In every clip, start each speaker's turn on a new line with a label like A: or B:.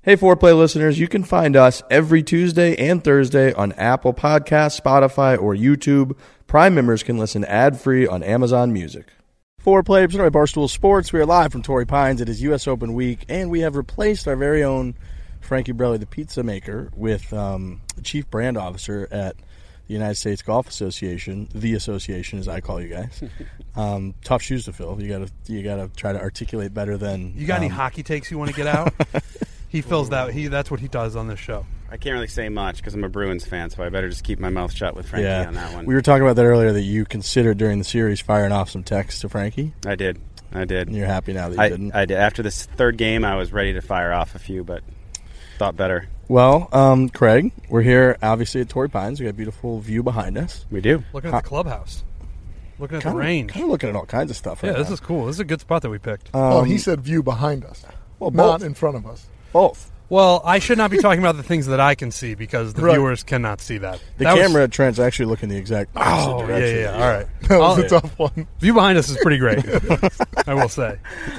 A: Hey, Foreplay listeners, you can find us every Tuesday and Thursday on Apple Podcasts, Spotify, or YouTube. Prime members can listen ad-free on Amazon Music. Foreplay, presented by Barstool Sports. We are live from Torrey Pines. It is U.S. Open week, and we have replaced our very own Frankie Borrelli, the pizza maker, with the chief brand officer at the United States Golf Association, the association, as I call you guys. Tough shoes to fill. You gotta try to articulate better than.
B: You got any hockey takes you want to get out? He fills that. That's what he does on this show.
C: I can't really say much because I'm a Bruins fan, so I better just keep my mouth shut with Frankie on that one.
A: We were talking about that earlier, that you considered during the series firing off some texts to Frankie.
C: I did.
A: And you're happy now that you didn't?
C: I did. After this third game, I was ready to fire off a few, but thought better.
A: Well, Craig, we're here obviously at Torrey Pines. We got a beautiful view behind us.
C: We do.
B: Looking at the clubhouse. Looking at the range.
A: Kind of looking at all kinds of stuff right now.
B: Yeah, this is cool. This is a good spot that we picked.
D: He said view behind us.
A: Well,
D: not in front of us.
A: Both.
B: Well, I should not be talking about the things that I can see because the viewers cannot see that.
A: The camera at Trent's actually looking the exact opposite direction.
B: Yeah. All right.
D: That was a tough one.
B: View behind us is pretty great, I will say.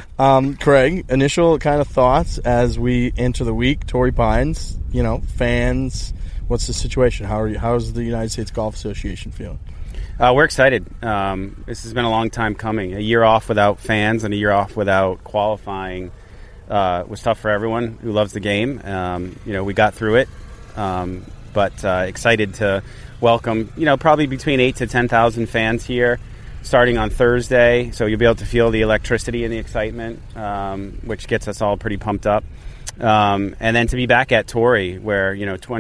A: Craig, initial kind of thoughts as we enter the week, Torrey Pines, fans, what's the situation? How's the United States Golf Association feeling?
C: We're excited. This has been a long time coming. A year off without fans and a year off without qualifying was tough for everyone who loves the game. We got through it, but excited to welcome, probably between 8,000 to 10,000 fans here starting on Thursday. So you'll be able to feel the electricity and the excitement, which gets us all pretty pumped up. And then to be back at Torrey, where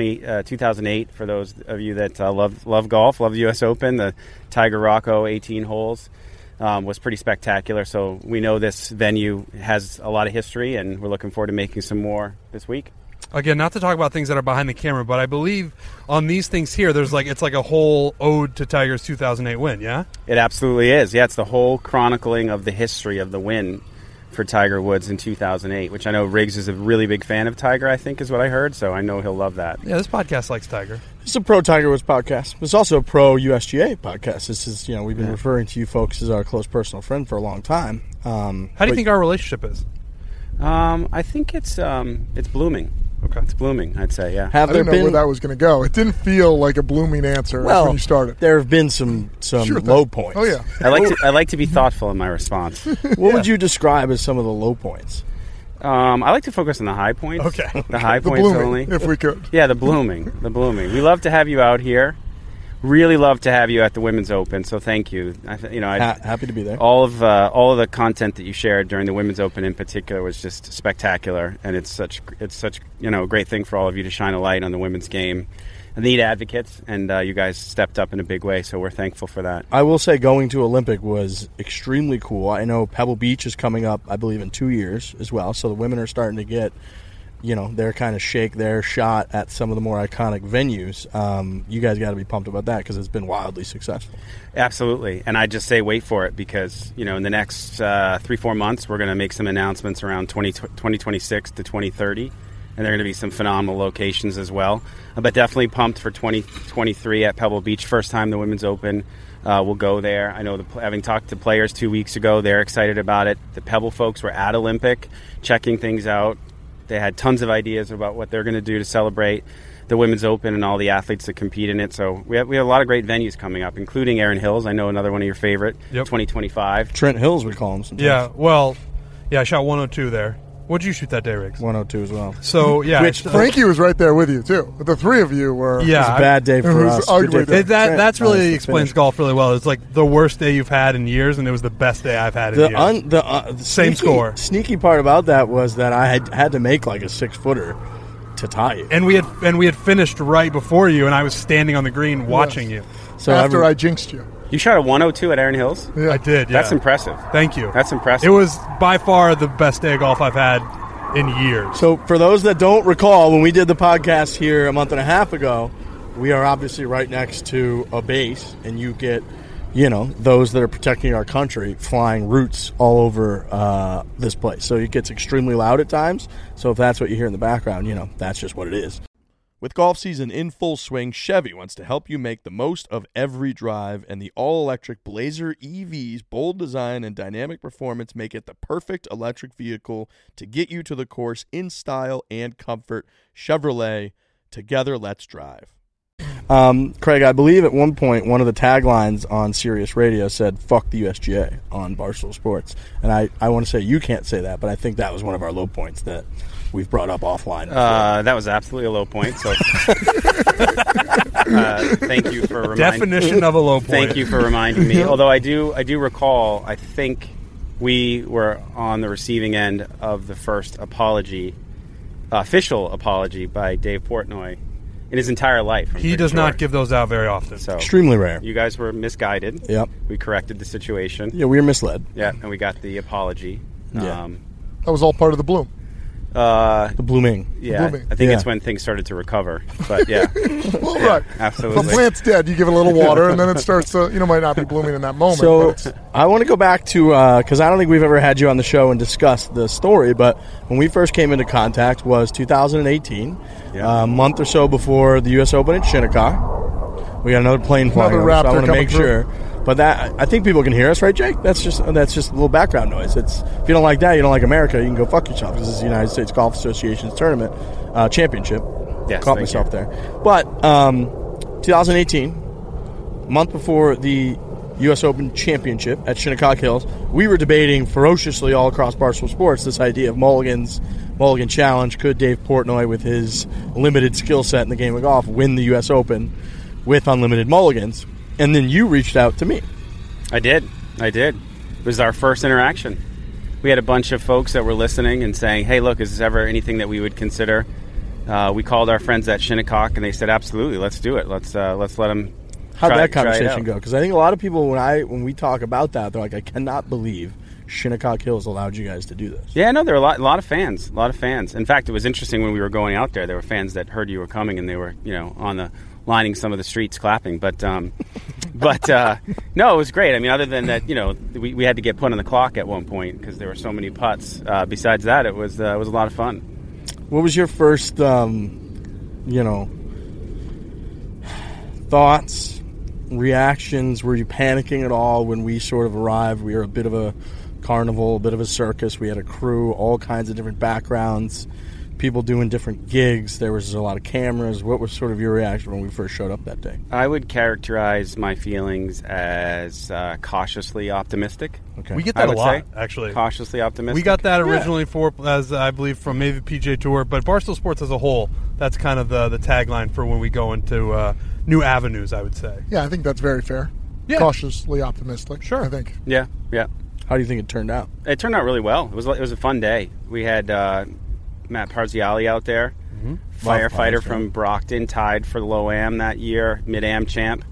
C: 2008, for those of you that love golf, love the U.S. Open, the Tiger Rocco 18 holes was pretty spectacular. So we know this venue has a lot of history, and we're looking forward to making some more this week.
B: Again, not to talk about things that are behind the camera, but I believe on these things here, it's like a whole ode to Tiger's 2008 win. Yeah,
C: it absolutely is. Yeah, it's the whole chronicling of the history of the win for Tiger Woods in 2008, which I know Riggs is a really big fan of Tiger, I think is what I heard, so I know he'll love that.
B: Yeah, this podcast likes Tiger.
A: It's a pro Tiger Woods podcast. It's also a pro USGA podcast. This is, we've been referring to you folks as our close personal friend for a long time.
B: How do you think our relationship is?
C: I think it's blooming.
B: Okay.
C: It's blooming, I'd say, yeah.
D: I didn't know where that was going to go. It didn't feel like a blooming answer when you started.
A: There have been some low points.
D: Oh, yeah.
C: I like to be thoughtful in my response.
A: What would you describe as some of the low points?
C: I like to focus on the high points.
B: Okay.
C: The high points
D: blooming,
C: only.
D: if we could.
C: Yeah, the blooming. We love to have you out here. Really love to have you at the Women's Open, so thank you.
A: Happy to be there.
C: All of the content that you shared during the Women's Open in particular was just spectacular, and it's such a great thing for all of you to shine a light on the women's game. And need advocates, and you guys stepped up in a big way, so we're thankful for that.
A: I will say going to Olympic was extremely cool. I know Pebble Beach is coming up, I believe, in 2 years as well, so the women are starting to get their kind of shake their shot at some of the more iconic venues. You guys got to be pumped about that because it's been wildly successful.
C: Absolutely. And I just say wait for it because, in the next 3-4 months, we're going to make some announcements around 2026 to 2030. And there are going to be some phenomenal locations as well. But definitely pumped for 2023 at Pebble Beach. First time the Women's Open will go there. I know having talked to players 2 weeks ago, they're excited about it. The Pebble folks were at Olympic checking things out. They had tons of ideas about what they're going to do to celebrate the Women's Open and all the athletes that compete in it. So we have a lot of great venues coming up, including Erin Hills. I know another one of your favorite, 2025.
A: Trent Hills, we call him sometimes.
B: Yeah, I shot 102 there. What'd you shoot that day, Riggs?
A: 102 as well.
B: So, yeah.
D: Which Frankie was right there with you, too. The three of you were...
A: It was a bad day for us.
B: That's really explains golf really well. It's like the worst day you've had in years, and it was the best day I've had in years.
A: The
B: same score.
A: Sneaky part about that was that I had to make like a 6-footer to tie it.
B: And we had finished right before you, and I was standing on the green watching you.
D: So after I jinxed you.
C: You shot a 102 at Erin Hills?
D: Yeah.
B: I did, yeah.
C: That's impressive.
B: Thank you.
C: That's impressive.
B: It was by far the best day of golf I've had in years.
A: So for those that don't recall, when we did the podcast here a month and a half ago, we are obviously right next to a base, and you get, those that are protecting our country flying roots all over this place. So it gets extremely loud at times. So if that's what you hear in the background, that's just what it is. With golf season in full swing, Chevy wants to help you make the most of every drive, and the all-electric Blazer EV's bold design and dynamic performance make it the perfect electric vehicle to get you to the course in style and comfort. Chevrolet, together let's drive. Craig, I believe at one point one of the taglines on Sirius Radio said, "Fuck the USGA" on Barstool Sports. And I want to say you can't say that, but I think that was one of our low points that we've brought up offline.
C: That was absolutely a low point. So thank you for reminding
B: Definition of a low point.
C: Thank you for reminding me. Although I do recall, I think we were on the receiving end of the first official apology by Dave Portnoy in his entire life.
B: He does not give those out very often.
C: So
A: extremely rare.
C: You guys were misguided.
A: Yep.
C: We corrected the situation.
A: Yeah, we were misled.
C: Yeah, and we got the apology.
A: Yeah.
D: That was all part of the bloom.
A: The blooming.
C: Yeah,
D: Blooming.
C: I think it's when things started to recover. But yeah,
D: Well,
C: yeah,
D: right.
C: absolutely.
D: If a plant's dead, you give it a little water, and then it starts to, might not be blooming in that moment.
A: So
D: but it's,
A: I want to go back to, because I don't think we've ever had you on the show and discussed the story, but when we first came into contact was 2018, a month or so before the U.S. Open at Shinnecock. We got another plane flying over, so I
D: Raptor
A: want to
D: coming
A: make sure.
D: through.
A: But that, I think people can hear us, right, Jake? That's just a little background noise. It's, if you don't like that, you don't like America, you can go fuck yourself, because this is the United States Golf Association's tournament championship.
C: Yes,
A: Caught
C: thank
A: myself
C: you.
A: there. But 2018, month before the U.S. Open Championship at Shinnecock Hills, we were debating ferociously all across Barstool Sports this idea of Mulligan Challenge. Could Dave Portnoy, with his limited skill set in the game of golf, win the U.S. Open with unlimited mulligans? And then you reached out to me.
C: I did. It was our first interaction. We had a bunch of folks that were listening and saying, hey, look, is this ever anything that we would consider? We called our friends at Shinnecock, and they said, absolutely, let's do it. Let's let them
A: How'd
C: try,
A: that
C: try it
A: conversation
C: out.
A: go? Because I think a lot of people, when we talk about that, they're like, I cannot believe Shinnecock Hills allowed you guys to do this.
C: Yeah, no, there were a lot of fans. In fact, it was interesting when we were going out there. There were fans that heard you were coming, and they were, lining some of the streets clapping. But no, it was great. I mean, other than that, we had to get put on the clock at one point because there were so many putts. Besides that, it was a lot of fun.
A: What was your first, thoughts, reactions? Were you panicking at all when we sort of arrived? We were a bit of a carnival, a bit of a circus. We had a crew, all kinds of different backgrounds, people doing different gigs. There was a lot of cameras. What was sort of your reaction when we first showed up that day?
C: I would characterize my feelings as cautiously optimistic.
A: Okay.
B: We get
C: I
B: that a
C: would
B: lot,
C: say.
B: actually.
C: Cautiously optimistic.
B: We got that originally as I believe from maybe PJ Tour, but Barstool Sports as a whole, that's kind of the tagline for when we go into new avenues, I would say.
D: yeah, I think that's very fair.
B: Yeah.
D: Cautiously optimistic.
B: Sure.
D: I think.
C: Yeah.
A: How do you think it turned out?
C: It turned out really well. It was a fun day. We had Matt Parziali out there, firefighter from Brockton, tied for the Low-Am that year, Mid-Am champ,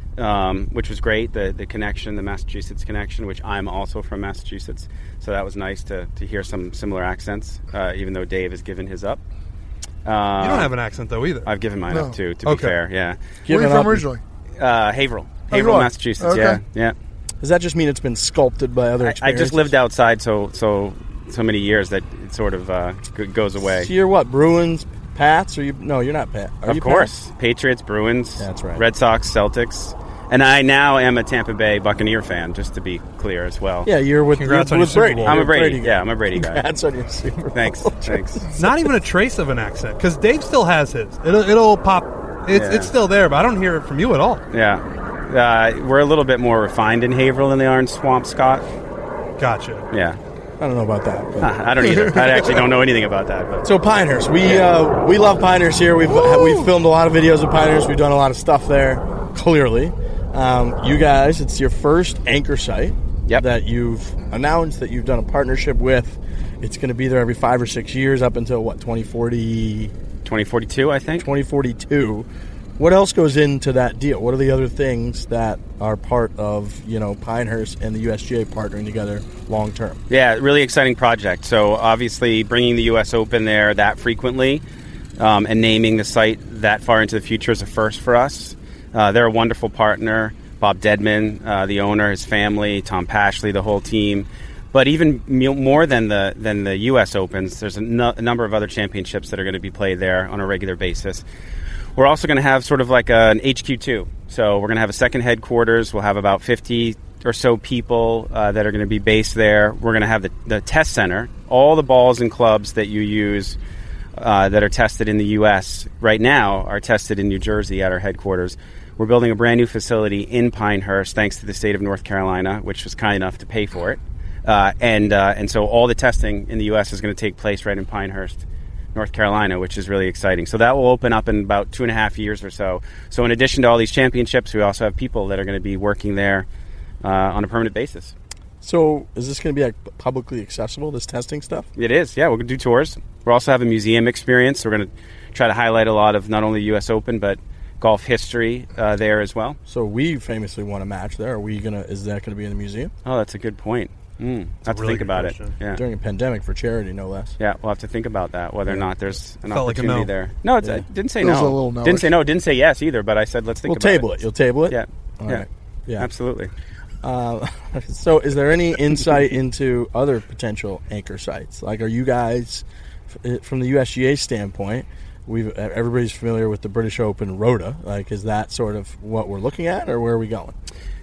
C: which was great. The connection, the Massachusetts connection, which I'm also from Massachusetts, so that was nice to hear some similar accents, even though Dave has given his up.
B: You don't have an accent, though, either.
C: I've given mine
D: No.
C: up, too, to
B: Okay.
C: be fair, yeah.
D: Where are you
A: Given
D: from
A: up-
D: originally?
C: Haverhill,
D: Oh, you are?
C: Massachusetts,
D: Okay.
C: yeah.
A: Does that just mean it's been sculpted by other
C: I
A: experiences?
C: just lived outside so many years that it sort of goes away.
A: So you're what, Bruins, Pats? Or you? No, you're not Pat. Are
C: Of
A: you
C: course. Patriots, Bruins,
A: That's right.
C: Red Sox, Celtics. And I now am a Tampa Bay Buccaneer fan, just to be clear as well.
A: Pat? Yeah, you're with,
B: Congrats
A: you're
B: on
A: with
B: your Super
A: Brady.
B: Bowl.
C: I'm
A: You're
C: a Brady.
A: guy.
C: Yeah, I'm a Brady guy.
A: Congrats on your Super Bowl.
C: Thanks.
B: Not even a trace of an accent, because Dave still has his. It'll pop. It's still there, but I don't hear it from you at all.
C: Yeah. We're a little bit more refined in Haverhill than they are in Swampscott.
B: Gotcha.
C: Yeah.
A: I don't know about that. But.
C: I don't either. I actually don't know anything about that. But
A: So Pinehurst, we love Pinehurst here. We've filmed a lot of videos of Pinehurst. We've done a lot of stuff there. Clearly, you guys, it's your first anchor site that you've announced that you've done a partnership with. It's going to be there every 5 or 6 years up until 2040,
C: 2042, I think.
A: 2042. What else goes into that deal? What are the other things that are part of Pinehurst and the USGA partnering together long term?
C: Yeah, really exciting project. So obviously bringing the U.S. Open there that frequently and naming the site that far into the future is a first for us. They're a wonderful partner. Bob Dedman, the owner, his family, Tom Pashley, the whole team. But even more than the U.S. Opens, there's a number of other championships that are going to be played there on a regular basis. We're also going to have sort of like an HQ2. So we're going to have a second headquarters. We'll have about 50 or so people that are going to be based there. We're going to have the test center. All the balls and clubs that you use that are tested in the U.S. right now are tested in New Jersey at our headquarters. We're building a brand new facility in Pinehurst, thanks to the state of North Carolina, which was kind enough to pay for it. And so all the testing in the U.S. is going to take place right in Pinehurst, North Carolina, which is really exciting. So that will open up in about 2.5 years or so. So in addition to all these championships, we also have people that are going to be working there on a permanent basis.
A: So is this going to be like publicly accessible, this testing stuff?
C: It is, yeah. We're going to do tours. We'll also have a museum experience. We're going to try to highlight a lot of not only U.S. Open, but golf history there as well.
A: So we famously won a match there. Is that going to be in the museum?
C: Oh, that's a good point. Have to think about it. Yeah.
A: During a pandemic for charity, no less.
C: Yeah, we'll have to think about that, whether or not there's an
B: Felt
C: opportunity
B: like a no.
C: there. No, I didn't say
D: It was
C: no.
D: a little no-ish.
C: Didn't say no. Didn't say yes either. But I said let's think
A: We'll
C: about it.
A: table it. You'll table it?
C: Yeah.
A: All
C: yeah.
A: right. Yeah.
C: Absolutely.
A: So is there any insight into other potential anchor sites? Like, are you guys, from the USGA standpoint, everybody's familiar with the British Open Rota. Like, is that sort of what we're looking at, or where are we going?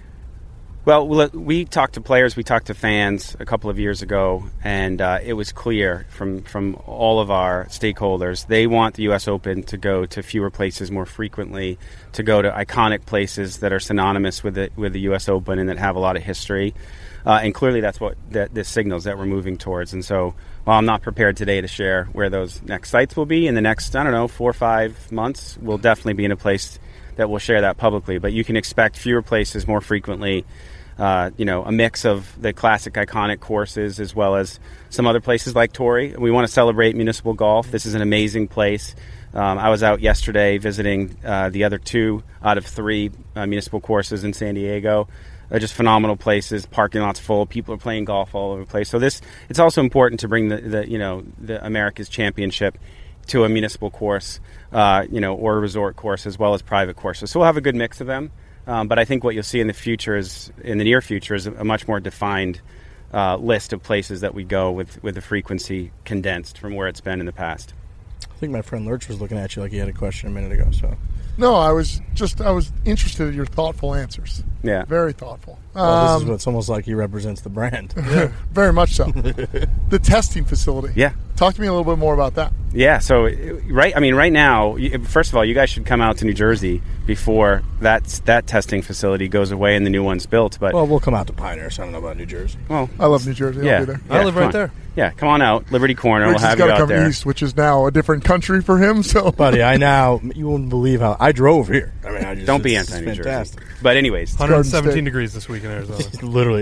C: Well, we talked to players, we talked to fans a couple of years ago, and it was clear from all of our stakeholders, they want the U.S. Open to go to fewer places more frequently, to go to iconic places that are synonymous with the U.S. Open and that have a lot of history. And clearly that's what this signals that we're moving towards. And so while I'm not prepared today to share where those next sites will be, in the next, 4 or 5 months, we'll definitely be in a place that will share that publicly. But you can expect fewer places more frequently. A mix of the classic iconic courses as well as some other places like Torrey. We want to celebrate municipal golf. This is an amazing place. I was out yesterday visiting the other 2 out of 3 municipal courses in San Diego. They're just phenomenal places. Parking lots full. People are playing golf all over the place. So it's also important to bring the America's Championship to a municipal course, or a resort course as well as private courses. So we'll have a good mix of them. But I think what you'll see in the near future is a much more defined list of places that we go with the frequency condensed from where it's been in the past.
A: I think my friend Lurch was looking at you like he had a question a minute ago. So
D: No, I was interested in your thoughtful answers.
C: Yeah.
D: Very thoughtful.
A: this is what's almost like he represents the brand.
D: Very much so. The testing facility.
C: Yeah.
D: Talk to me a little bit more about that.
C: Yeah, so right now, first of all, you guys should come out to New Jersey before that testing facility goes away and the new one's built. But
A: Well, we'll come out to Pinehurst. I don't know about New Jersey.
C: well,
D: I love New Jersey.
C: yeah,
D: I'll be there.
B: I live
C: come
B: right
C: on.
B: there.
C: Yeah, come on out, Liberty Corner.
D: Riggs
C: We'll
D: has
C: have you
D: got to
C: out
D: come
C: there.
D: east, which is now a different country for him. So,
A: Buddy, you wouldn't believe how I drove here. I mean,
C: Don't be
A: it's
C: anti-New Jersey.
A: fantastic.
C: But anyways,
B: 117
D: State.
B: degrees this week in Arizona.
A: Literally,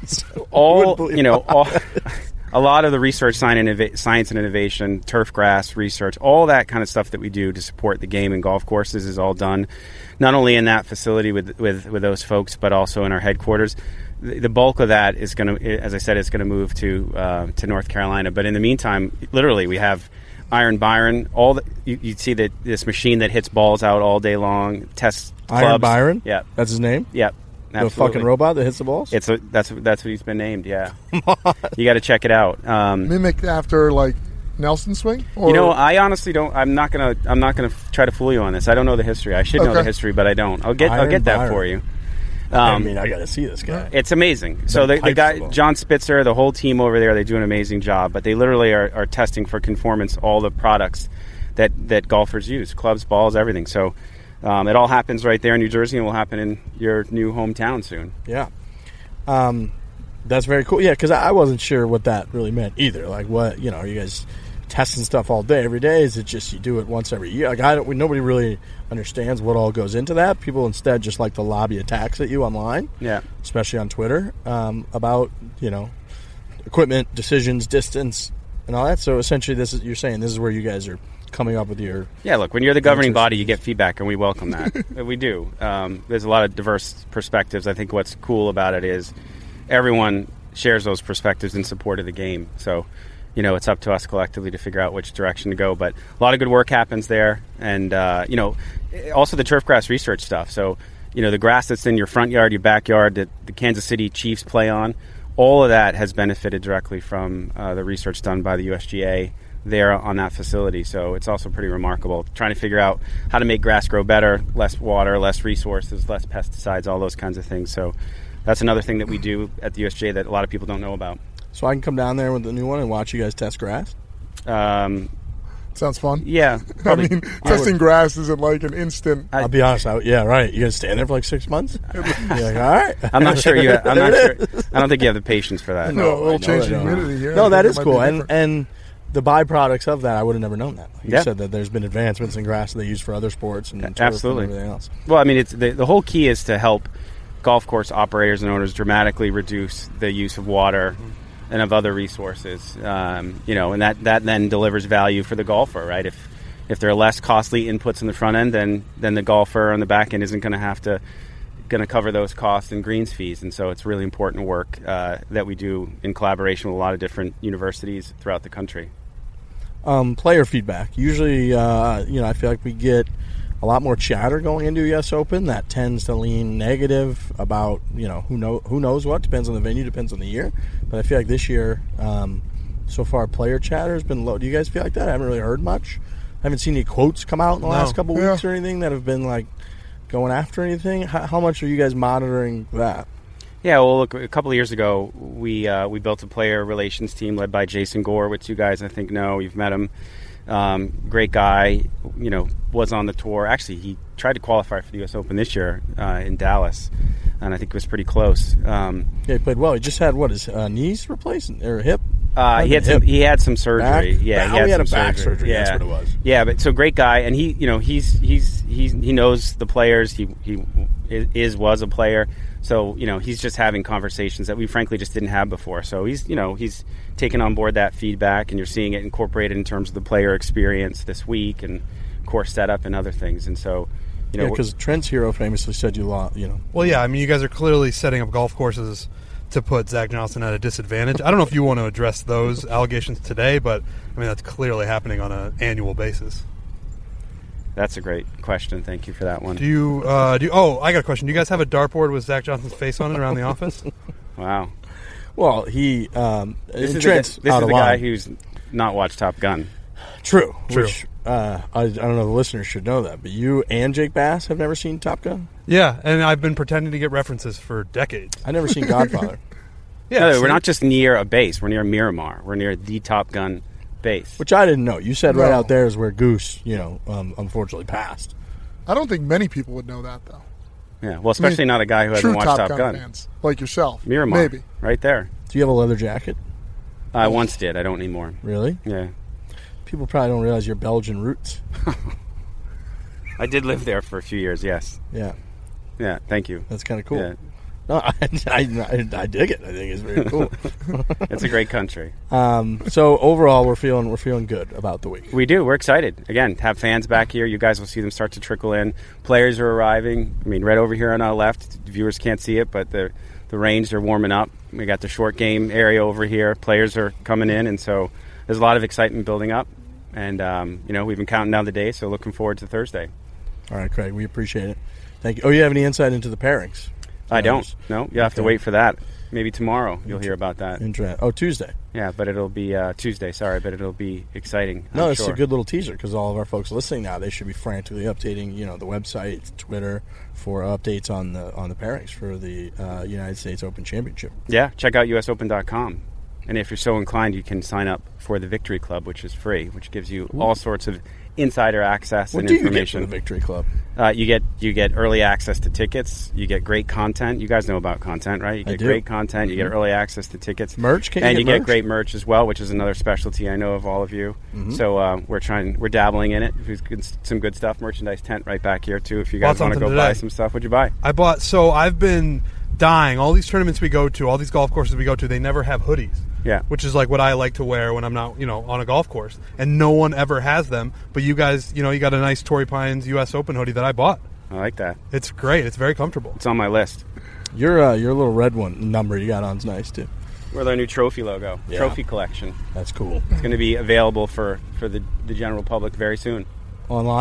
C: a lot of the research, science and innovation, turf grass research, all that kind of stuff that we do to support the game and golf courses is all done, not only in that facility with those folks, but also in our headquarters. The bulk of that is going to, as I said, is going to move to North Carolina. But in the meantime, literally, we have Iron Byron. You see this machine that hits balls out all day long. Tests clubs.
A: Iron Byron?
C: Yeah,
A: That's his name?
C: yeah.
A: The
C: Absolutely.
A: fucking robot that hits the balls?
C: That's what he's been named. Yeah, you got to check it out.
D: mimic after like Nelson swing. Or,
C: I honestly don't. I'm not gonna try to fool you on this. I don't know the history. I should know
D: Okay.
C: the history, but I don't. I'll get
A: Iron
C: that
A: Byron.
C: for you.
A: I mean, I got to see this guy.
C: It's amazing. So the
A: pipes
C: guy,
A: the ball.
C: John Spitzer, the whole team over there, they do an amazing job. But they literally are testing for conformance all the products that golfers use, clubs, balls, everything. So it all happens right there in New Jersey, and will happen in your new hometown soon.
A: Yeah. That's very cool. Yeah, because I wasn't sure what that really meant either. Like, what, you guys testing stuff all day, every day? Is it just you do it once every year? Like, nobody really understands what all goes into that. People instead just like to lobby attacks at you online,
C: Yeah.
A: especially on Twitter, about, equipment, decisions, distance, and all that. So essentially, you're saying this is where you guys are coming up with your...
C: Yeah, look, when you're the governing body, you get feedback, and we welcome that. We do. There's a lot of diverse perspectives. I think what's cool about it is everyone shares those perspectives in support of the game. So, it's up to us collectively to figure out which direction to go. But a lot of good work happens there. And, also the turf grass research stuff. So, the grass that's in your front yard, your backyard, that the Kansas City Chiefs play on, all of that has benefited directly from the research done by the USGA there on that facility. So it's also pretty remarkable, trying to figure out how to make grass grow better, less water, less resources, less pesticides, all those kinds of things. So that's another thing that we do at the USGA that a lot of people don't know about.
A: So I can come down there with the new one and watch you guys test grass?
D: Sounds fun.
C: Yeah. Probably.
D: I mean, testing grass isn't like an instant.
A: I'll be honest. Yeah, right. You guys stand there for like 6 months? You're like, all right.
C: I'm not sure. I'm not sure. I don't think you have the patience for that.
D: No, we'll change the humidity here.
A: No, that is cool. And the byproducts of that, I would have never known that. You said that there's been advancements in grass that they use for other sports and turf
C: absolutely
A: and everything else.
C: Well, I mean, it's the whole key is to help golf course operators and owners dramatically reduce the use of water and of other resources. And that then delivers value for the golfer, right? If there are less costly inputs in the front end, then the golfer on the back end isn't going to cover those costs and greens fees. And so it's really important work that we do in collaboration with a lot of different universities throughout the country.
A: Player feedback. Usually, I feel like we get a lot more chatter going into US Open that tends to lean negative about, who knows what, depends on the venue, depends on the year. But I feel like this year, so far, player chatter has been low. Do you guys feel like that? I haven't really heard much. I haven't seen any quotes come out in the last couple weeks or anything that have been like going after anything. How much are you guys monitoring that?
C: Yeah, well, look, a couple of years ago, we built a player relations team led by Jason Gore, which you guys, I think, know. You've met him. Great guy, was on the tour. Actually, he tried to qualify for the U.S. Open this year in Dallas, and I think it was pretty close.
A: He played well. He just had, his knees replaced or hip?
C: He had some surgery.
A: Back?
C: Yeah,
A: he had a back surgery.
C: Yeah.
A: That's what it was.
C: Yeah, but so great guy, and he knows the players. He was a player. So, he's just having conversations that we frankly just didn't have before. So he's taken on board that feedback, and you're seeing it incorporated in terms of the player experience this week and course setup and other things. And so,
A: because Trent's Hero famously said you lost,
B: Well, yeah, I mean, you guys are clearly setting up golf courses to put Zach Johnson at a disadvantage. I don't know if you want to address those allegations today, but, I mean, that's clearly happening on an annual basis.
C: That's a great question. Thank you for that one.
B: I got a question. Do you guys have a dartboard with Zach Johnson's face on it around the office?
C: Wow.
A: Well, this is
C: the guy who's not watched Top Gun.
A: True. Which, I don't know, the listeners should know that, but you and Jake Bass have never seen Top Gun?
B: Yeah, and I've been pretending to get references for decades.
A: I've never seen Godfather.
C: No, we're not just near a base. We're near Miramar. We're near the Top Gun base.
A: Which I didn't know. You said right out there is where Goose, unfortunately passed.
D: I don't think many people would know that, though.
C: Yeah, well, especially not a guy who hasn't watched Top Gun.
D: Fans, like yourself.
C: Miramar.
D: Maybe.
C: Right there.
A: Do you have a leather jacket?
C: I once did. I don't anymore.
A: Really?
C: Yeah.
A: People probably don't realize your Belgian roots.
C: I did live there for a few years, yes.
A: Yeah.
C: Yeah, thank you.
A: That's kind of cool.
C: Yeah.
A: No, I dig it. I think it's very cool.
C: It's a great country.
A: So overall, we're feeling good about the week.
C: We do. We're excited. Again, have fans back here. You guys will see them start to trickle in. Players are arriving. I mean, right over here on our left. Viewers can't see it, but the range are warming up. We got the short game area over here. Players are coming in, and so there's a lot of excitement building up. And we've been counting down the days, so looking forward to Thursday.
A: All right, Craig. We appreciate it. Thank you. Oh, you have any insight into the pairings?
C: I don't. No, you have to wait for that. Maybe tomorrow you'll hear about that.
A: Tuesday.
C: Yeah, but it'll be Tuesday. Sorry, but it'll be exciting.
A: No, it's a good little teaser because all of our folks listening now, they should be frantically updating, the website, Twitter for updates on the pairings for the United States Open Championship.
C: Yeah, check out usopen.com. And if you're so inclined, you can sign up for the Victory Club, which is free, which gives you all sorts of insider access and information.
A: What do you get from the Victory Club?
C: You get early access to tickets. You get great content. You guys know about content, right? You get great content. You get early access to tickets.
A: Merch?
C: And you get great merch as well, which is another specialty I know of all of you. Mm-hmm. So we're dabbling in it. There's some good stuff. Merchandise tent right back here too. If you guys want to go buy some stuff, what'd you buy?
B: I've been dying. All these tournaments we go to, all these golf courses we go to, they never have hoodies.
C: Yeah.
B: Which is like what I like to wear when I'm not, on a golf course. And no one ever has them. But you guys, you got a nice Torrey Pines U.S. Open hoodie that I bought.
C: I like that.
B: It's great. It's very comfortable.
C: It's on my list.
A: Your little red number you got on's nice, too.
C: With our new trophy logo. Yeah. Trophy collection.
A: That's cool.
C: It's going to be available for the general public very soon.
A: Online?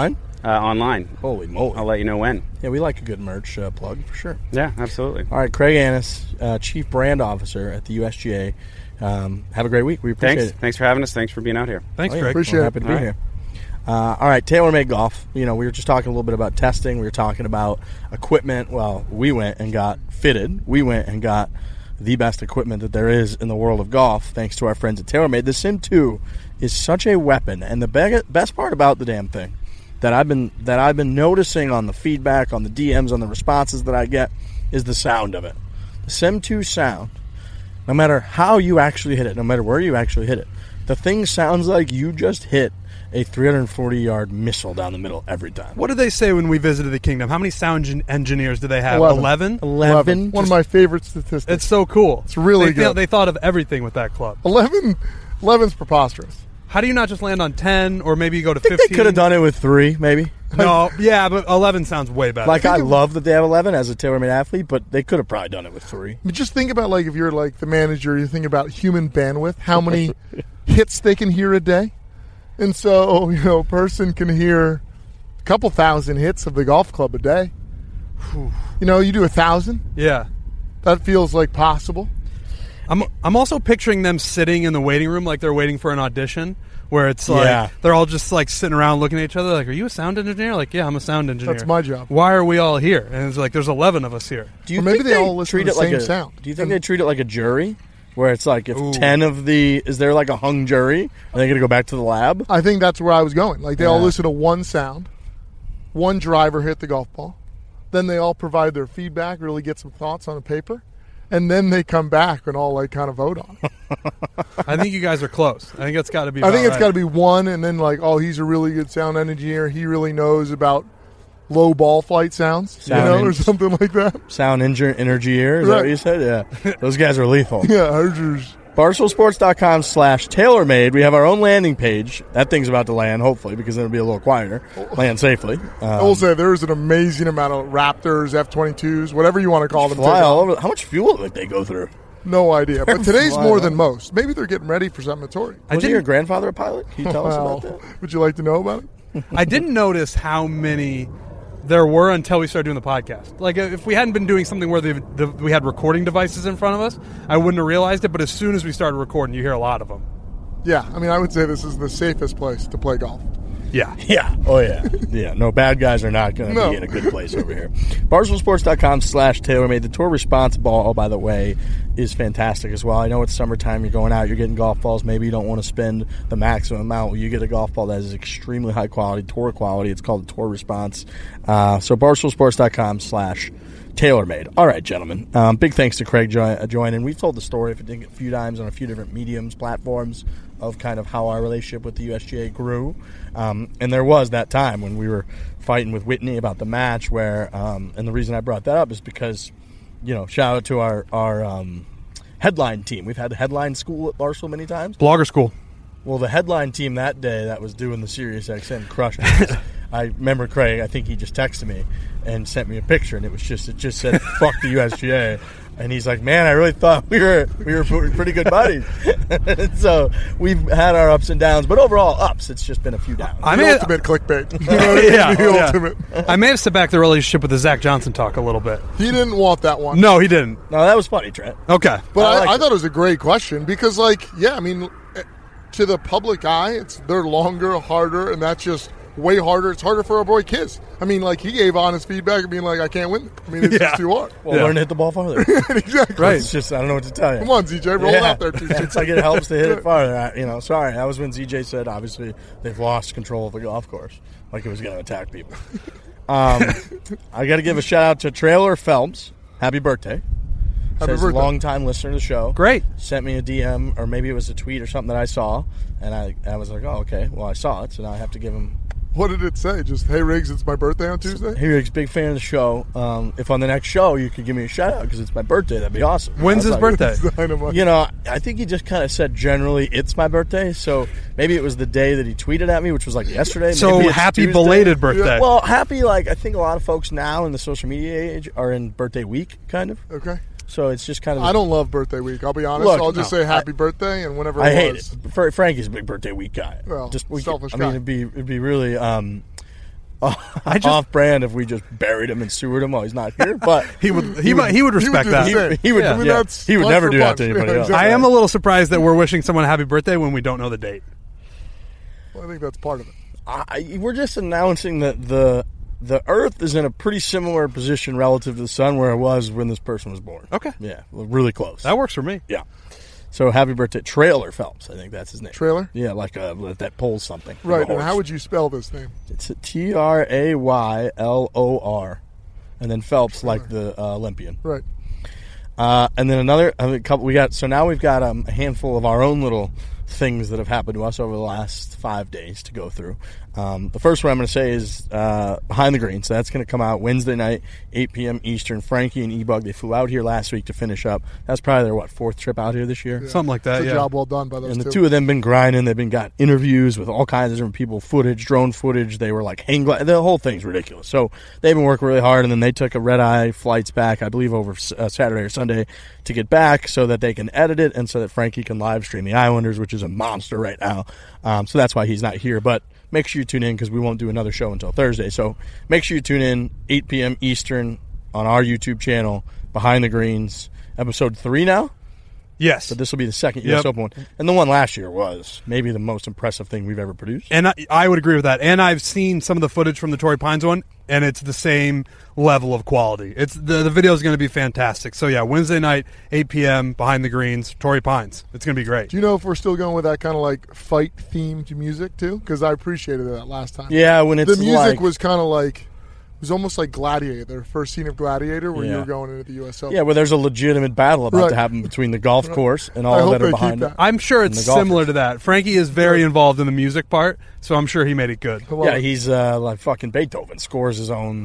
C: online.
A: Holy moly.
C: I'll let you know when.
A: Yeah, we like a good merch plug for sure.
C: Yeah, absolutely.
A: All right, Craig Annis, Chief Brand Officer at the USGA. Have a great week. We appreciate it.
C: Thanks for having us. Thanks for being out here.
B: Thanks, Craig.
D: Appreciate
A: We're
D: it.
A: happy to be here. All right, TaylorMade Golf. We were just talking a little bit about testing. We were talking about equipment. Well, we went and got fitted. We went and got the best equipment that there is in the world of golf, thanks to our friends at TaylorMade. The Sim 2 is such a weapon, and the best part about the damn thing that I've been noticing on the feedback, on the DMs, on the responses that I get is the sound of it. The Sim 2 sound, no matter how you actually hit it, no matter where you actually hit it, the thing sounds like you just hit a 340-yard missile down the middle every time.
B: What did they say when we visited the Kingdom? How many sound engineers do they have? 11?
A: 11?
D: One of my favorite statistics.
B: It's so cool.
D: It's really good.
B: They thought of everything with that club.
D: 11's preposterous.
B: How do you not just land on 10 or maybe you go to
A: I think
B: 15?
A: they could have done it with 3, maybe.
B: No, yeah, but 11 sounds way better.
A: I love that they have 11 as a TaylorMade athlete, but they could have probably done it with 3.
D: But just think about, if you're the manager, you think about human bandwidth, how many hits they can hear a day. And so, a person can hear a couple thousand hits of the golf club a day. You do 1,000.
B: Yeah.
D: That feels like possible.
B: I'm also picturing them sitting in the waiting room like they're waiting for an audition, where it's
A: Yeah.
B: they're all just sitting around looking at each other like, are you a sound engineer? Like, yeah, I'm a sound engineer.
D: That's my job.
B: Why are we all here? And it's like, there's 11 of us here.
A: Do you
D: Or maybe
A: think
D: they all listen
A: treat
D: to
A: it
D: the
A: like
D: same
A: a
D: sound.
A: Do you think they treat it like a jury, where it's like if
B: Ooh.
A: 10 of is there like a hung jury? Are they going to go back to the lab?
D: I think that's where I was going. They all
A: Yeah.
D: listen to one sound, one driver hit the golf ball, then they all provide their feedback, really get some thoughts on a paper, and then they come back and all kind of vote on it.
B: I think you guys are close. I think it's got to be
D: I think it's got to
B: to
D: be one, and then he's a really good sound engineer. He really knows about low ball flight sounds, or something like that.
A: Sound energy ear, is that what you said? Yeah. Those guys are lethal.
D: Yeah, Urgers.
A: BarstoolSports.com/TaylorMade. We have our own landing page. That thing's about to land, hopefully, because then it'll be a little quieter. Land safely.
D: I will say there's an amazing amount of Raptors, F-22s, whatever you want to call them.
A: Fly all over. How much fuel did they go through?
D: No idea. But today's
A: Fly
D: more
A: all.
D: than most. Maybe they're getting ready for something at Torrey.
A: Was your grandfather a pilot? Can you tell us about that?
D: Would you like to know about it?
B: I didn't notice how many there were until we started doing the podcast. If we hadn't been doing something where we had recording devices in front of us, I wouldn't have realized it. But as soon as we started recording, you hear a lot of them.
D: Yeah, I would say this is the safest place to play golf.
B: Yeah.
A: Yeah. Oh, yeah. Yeah. No, bad guys are not going to be in a good place over here. BarstoolSports.com/TaylorMade. The Tour Response Ball, by the way, is fantastic as well. I know it's summertime. You're going out. You're getting golf balls. Maybe you don't want to spend the maximum amount. Well, you get a golf ball that is extremely high quality, Tour quality. It's called the Tour Response. So BarstoolSports.com/TaylorMade. All right, gentlemen. Big thanks to Craig joining. We've told the story a few times on a few different mediums, platforms, of kind of how our relationship with the USGA grew. And there was that time when we were fighting with Whitney about the match where, and the reason I brought that up is because, shout out to our headline team. We've had the headline school at Barstool many times.
B: Blogger school.
A: Well, the headline team that day that was doing the SiriusXM crushed it. I remember Craig, I think he just texted me and sent me a picture, and it just said, fuck the USGA. And he's like, man, I really thought we were pretty good buddies. So we've had our ups and downs, but overall ups. It's just been a few downs.
D: The ultimate clickbait.
B: The
D: ultimate.
B: I may have set back the relationship with the Zach Johnson talk a little bit.
D: He didn't want that one.
B: No, he didn't.
A: No, that was funny, Trent.
B: Okay.
D: But I thought it was a great question because, to the public eye, they're longer, harder, and that's just way harder. It's harder for our boy Kiz. He gave honest feedback and being like, I can't win. It's just too hard.
A: Well, learn to hit the ball farther.
D: Exactly.
B: Right.
A: It's just, I don't know what to tell you.
D: Come on, ZJ, roll it out there.
A: It's like it helps to hit it farther. Sorry. That was when ZJ said, obviously, they've lost control of the golf course. Like it was going to attack people. I got to give a shout out to Trailer Phelps. Happy birthday.
D: Happy birthday.
A: Long-time listener to the show.
B: Great.
A: Sent me a DM, or maybe it was a tweet or something that I saw. And I was like, oh, okay. Well, I saw it, so now I have to give him.
D: What did it say? Just, hey, Riggs, it's my birthday on Tuesday?
A: Hey, Riggs, big fan of the show. If on the next show you could give me a shout-out because it's my birthday, that'd be awesome.
B: When's his birthday?
A: I think he just kind of said generally it's my birthday, so maybe it was the day that he tweeted at me, which was like yesterday.
B: So
A: maybe it's
B: happy
A: Tuesday.
B: belated birthday.
D: Yeah.
A: Well, happy, I think a lot of folks now in the social media age are in birthday week, kind of.
D: Okay.
A: So it's just kind of.
D: I don't love birthday week. I'll be honest.
A: Look,
D: I'll just say happy birthday, and whenever
A: I
D: it
A: hate it. Frankie's a big birthday week guy.
D: Well,
A: just
D: selfish guy.
A: it'd be really. off-brand if we just buried him and sewered him while he's not here. But
B: he would respect
D: do
B: that.
D: the same.
A: He would.
D: I mean,
A: Yeah.
D: that's
A: He would
D: punch
A: never
D: for
A: do that
D: punch.
A: to anybody
D: Yeah,
A: else.
D: exactly.
B: I am a little surprised that we're wishing someone a happy birthday when we don't know the date.
D: Well, I think that's part of it.
A: We're just announcing that the Earth is in a pretty similar position relative to the Sun where it was when this person was born.
B: Okay.
A: Yeah, really close.
B: That works for me.
A: Yeah. So happy birthday, Trailer Phelps. I think that's his name.
D: Trailer?
A: Yeah, like that pulls something.
D: Right.
A: A
D: And how
A: horse.
D: would you spell this name?
A: It's Traylor, and then Phelps like the Olympian.
D: Right.
A: And then a couple. Now we've got a handful of our own little things that have happened to us over the last 5 days to go through. The first one I'm going to say is Behind the Green. So that's going to come out Wednesday night, 8 p.m. Eastern. Frankie and E-Bug, they flew out here last week to finish up. That's probably their, fourth trip out here this year?
B: Something like that,
D: It's a
B: yeah.
D: job well done by those
A: And
D: two.
A: the two of them been grinding. They've got interviews with all kinds of different people, footage, drone footage. They were hang glide. The whole thing's ridiculous. So they've been working really hard, and then they took a red-eye flights back, I believe, over Saturday or Sunday to get back so that they can edit it and so that Frankie can live stream the Islanders, which is a monster right now. So that's why he's not here. But make sure you tune in because we won't do another show until Thursday. So make sure you tune in 8 p.m. Eastern on our YouTube channel, Behind the Greens, episode 3 now.
B: Yes.
A: But this will be the second U.S.
B: Yep.
A: Open one. And the one last year was maybe the most impressive thing we've ever produced.
B: And I would agree with that. And I've seen some of the footage from the Torrey Pines one, and it's the same level of quality. It's the video is going to be fantastic. So, yeah, Wednesday night, 8 p.m., Behind the Greens, Torrey Pines. It's going to be great.
D: Do you know if we're still going with that kind of fight-themed music, too? Because I appreciated that last time.
A: Yeah, when it's
D: The music was kind of it was almost like Gladiator, their first scene of Gladiator, where you
A: Yeah.
D: were going into the U.S. Open.
A: Yeah, where there's a legitimate battle about
D: Right.
A: to happen between the golf course and
D: I
A: all
D: hope
A: that
D: they
A: are
D: keep
A: behind it.
D: that.
B: I'm sure it's
A: And the golfers.
B: similar to that. Frankie is very involved in the music part, so I'm sure he made it good.
D: I love
A: Yeah,
D: it.
A: he's like fucking Beethoven. Scores his own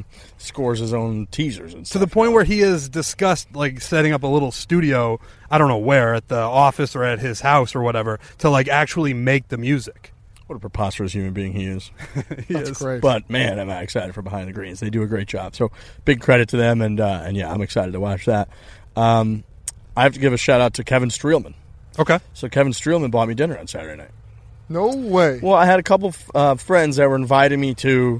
A: teasers and
B: To
A: stuff.
B: the point where he has discussed setting up a little studio, I don't know where, at the office or at his house or whatever, to actually make the music.
A: What a preposterous human being he is.
D: That's great.
A: But man, am I excited for Behind the Greens. They do a great job. So big credit to them, and yeah, I'm excited to watch that. I have to give a shout out to Kevin Streelman.
B: Okay.
A: So Kevin Streelman bought me dinner on Saturday night.
D: No way.
A: Well, I had a couple friends that were inviting me to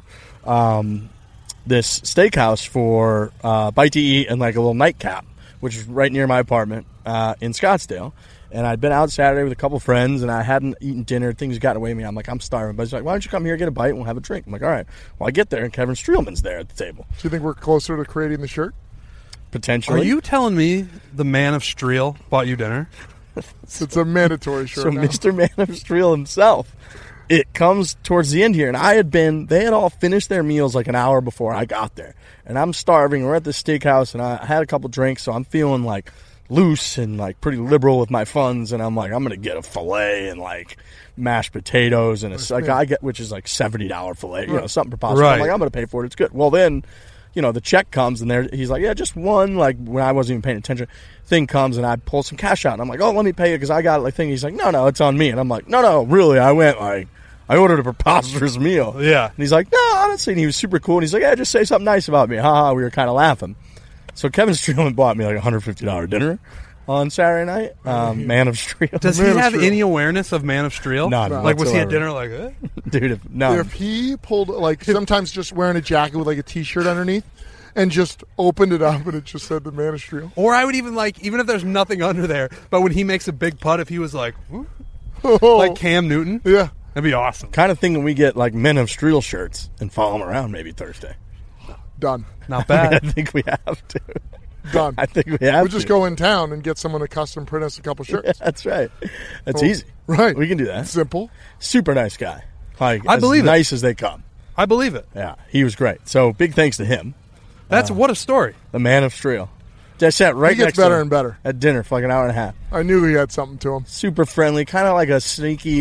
A: this steakhouse for bite to eat and a little nightcap, which is right near my apartment in Scottsdale. And I'd been out Saturday with a couple friends, and I hadn't eaten dinner. Things got away from me. I'm like, I'm starving. But he's like, why don't you come here, get a bite, and we'll have a drink. I'm like, all right. Well, I get there, and Kevin Streelman's there at the table.
D: Do you think we're closer to creating the shirt?
A: Potentially.
B: Are you telling me the man of Streel bought you dinner?
D: It's a mandatory shirt
A: So
D: now.
A: Mr. Man of Streel himself. It comes towards the end here, and they had all finished their meals an hour before I got there. And I'm starving. We're at the steakhouse, and I had a couple drinks, so I'm feeling loose and pretty liberal with my funds, and I'm like, I'm gonna get a fillet and mashed potatoes and I get, which is $70 fillet, something preposterous.
B: Right.
A: I'm like, I'm gonna pay for it. It's good. Well, then, the check comes and he's like, yeah, just one. When I wasn't even paying attention, thing comes and I pull some cash out and I'm like, oh, let me pay you because I got thing. He's like, no, it's on me. And I'm like, no, really, I went I ordered a preposterous meal.
B: Yeah.
A: And he's like, no, honestly, and he was super cool. And he's like, yeah, just say something nice about me. Ha. We were kind of laughing. So Kevin Streelman bought me a $150 dinner on Saturday night. Man of Streel.
B: Does he
D: Man of
B: have
D: Streel.
B: any awareness of Man of Streel?
A: None
B: Was he at
A: whatsoever.
B: dinner
A: Dude, no.
D: If he pulled, sometimes just wearing a jacket with a T-shirt underneath and just opened it up and it just said the Man of Streel.
B: Or I would even even if there's nothing under there, but when he makes a big putt, if he was
D: Oh,
B: like Cam Newton,
D: yeah.
B: that'd be awesome.
A: Kind of thing that we get Men of Streel shirts and follow him around maybe Thursday.
D: Done.
B: Not
A: I
B: bad.
A: think we have to.
D: Done.
A: I think we have
D: We'll just
A: to.
D: go in town and get someone to custom print us a couple shirts.
A: That's right. That's
D: Oh,
A: easy.
D: right.
A: We can do that.
D: Simple.
A: Super nice guy.
B: I
A: as
B: believe it.
A: nice as they come.
B: I believe it.
A: Yeah, he was great. So big thanks to him,
B: That's what a story.
A: the Man of Streel. I sat right
D: He gets
A: next to
D: better
A: him
D: and better.
A: at dinner for an hour and a half.
D: I knew he had something to him.
A: Super friendly, kind of like a sneaky,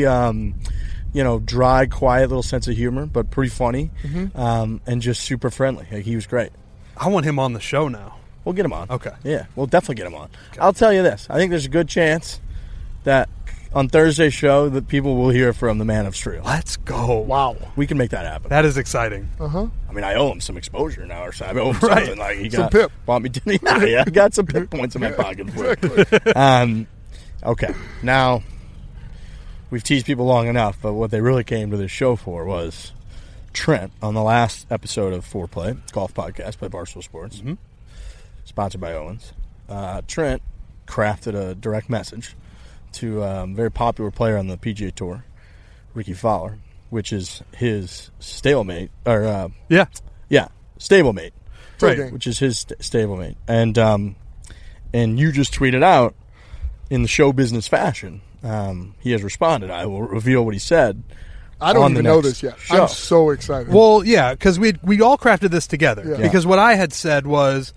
A: dry, quiet little sense of humor, but pretty funny, and just super friendly. He was great.
B: I want him on the show now.
A: We'll get him on.
B: Okay.
A: Yeah, we'll definitely get him on. I'll tell you this. I think there's a good chance that on Thursday's show that people will hear from the Man of Streel.
B: Let's go.
D: Wow.
A: We can make that happen.
B: That is exciting.
D: Uh-huh.
A: I mean, I owe him some exposure now, or something. I owe him
B: Right.
A: something. He
D: Some
A: got
D: pip.
A: bought me dinner. Yeah, I got some pip points in my pocket for it. Okay, now we've teased people long enough, but what they really came to this show for was Trent on the last episode of Foreplay, golf podcast by Barstool Sports, sponsored by Owens. Trent crafted a direct message to a very popular player on the PGA Tour, Ricky Fowler, which is his stablemate, stablemate,
D: Right.
A: which is his stablemate, and you just tweeted out in the show business fashion. He has responded. I will reveal what he said.
D: I don't
A: on the
D: even know
A: next
D: this yet.
A: show.
D: I'm so excited.
B: Well, yeah, because we all crafted this together.
D: Yeah.
B: Because what I had said was,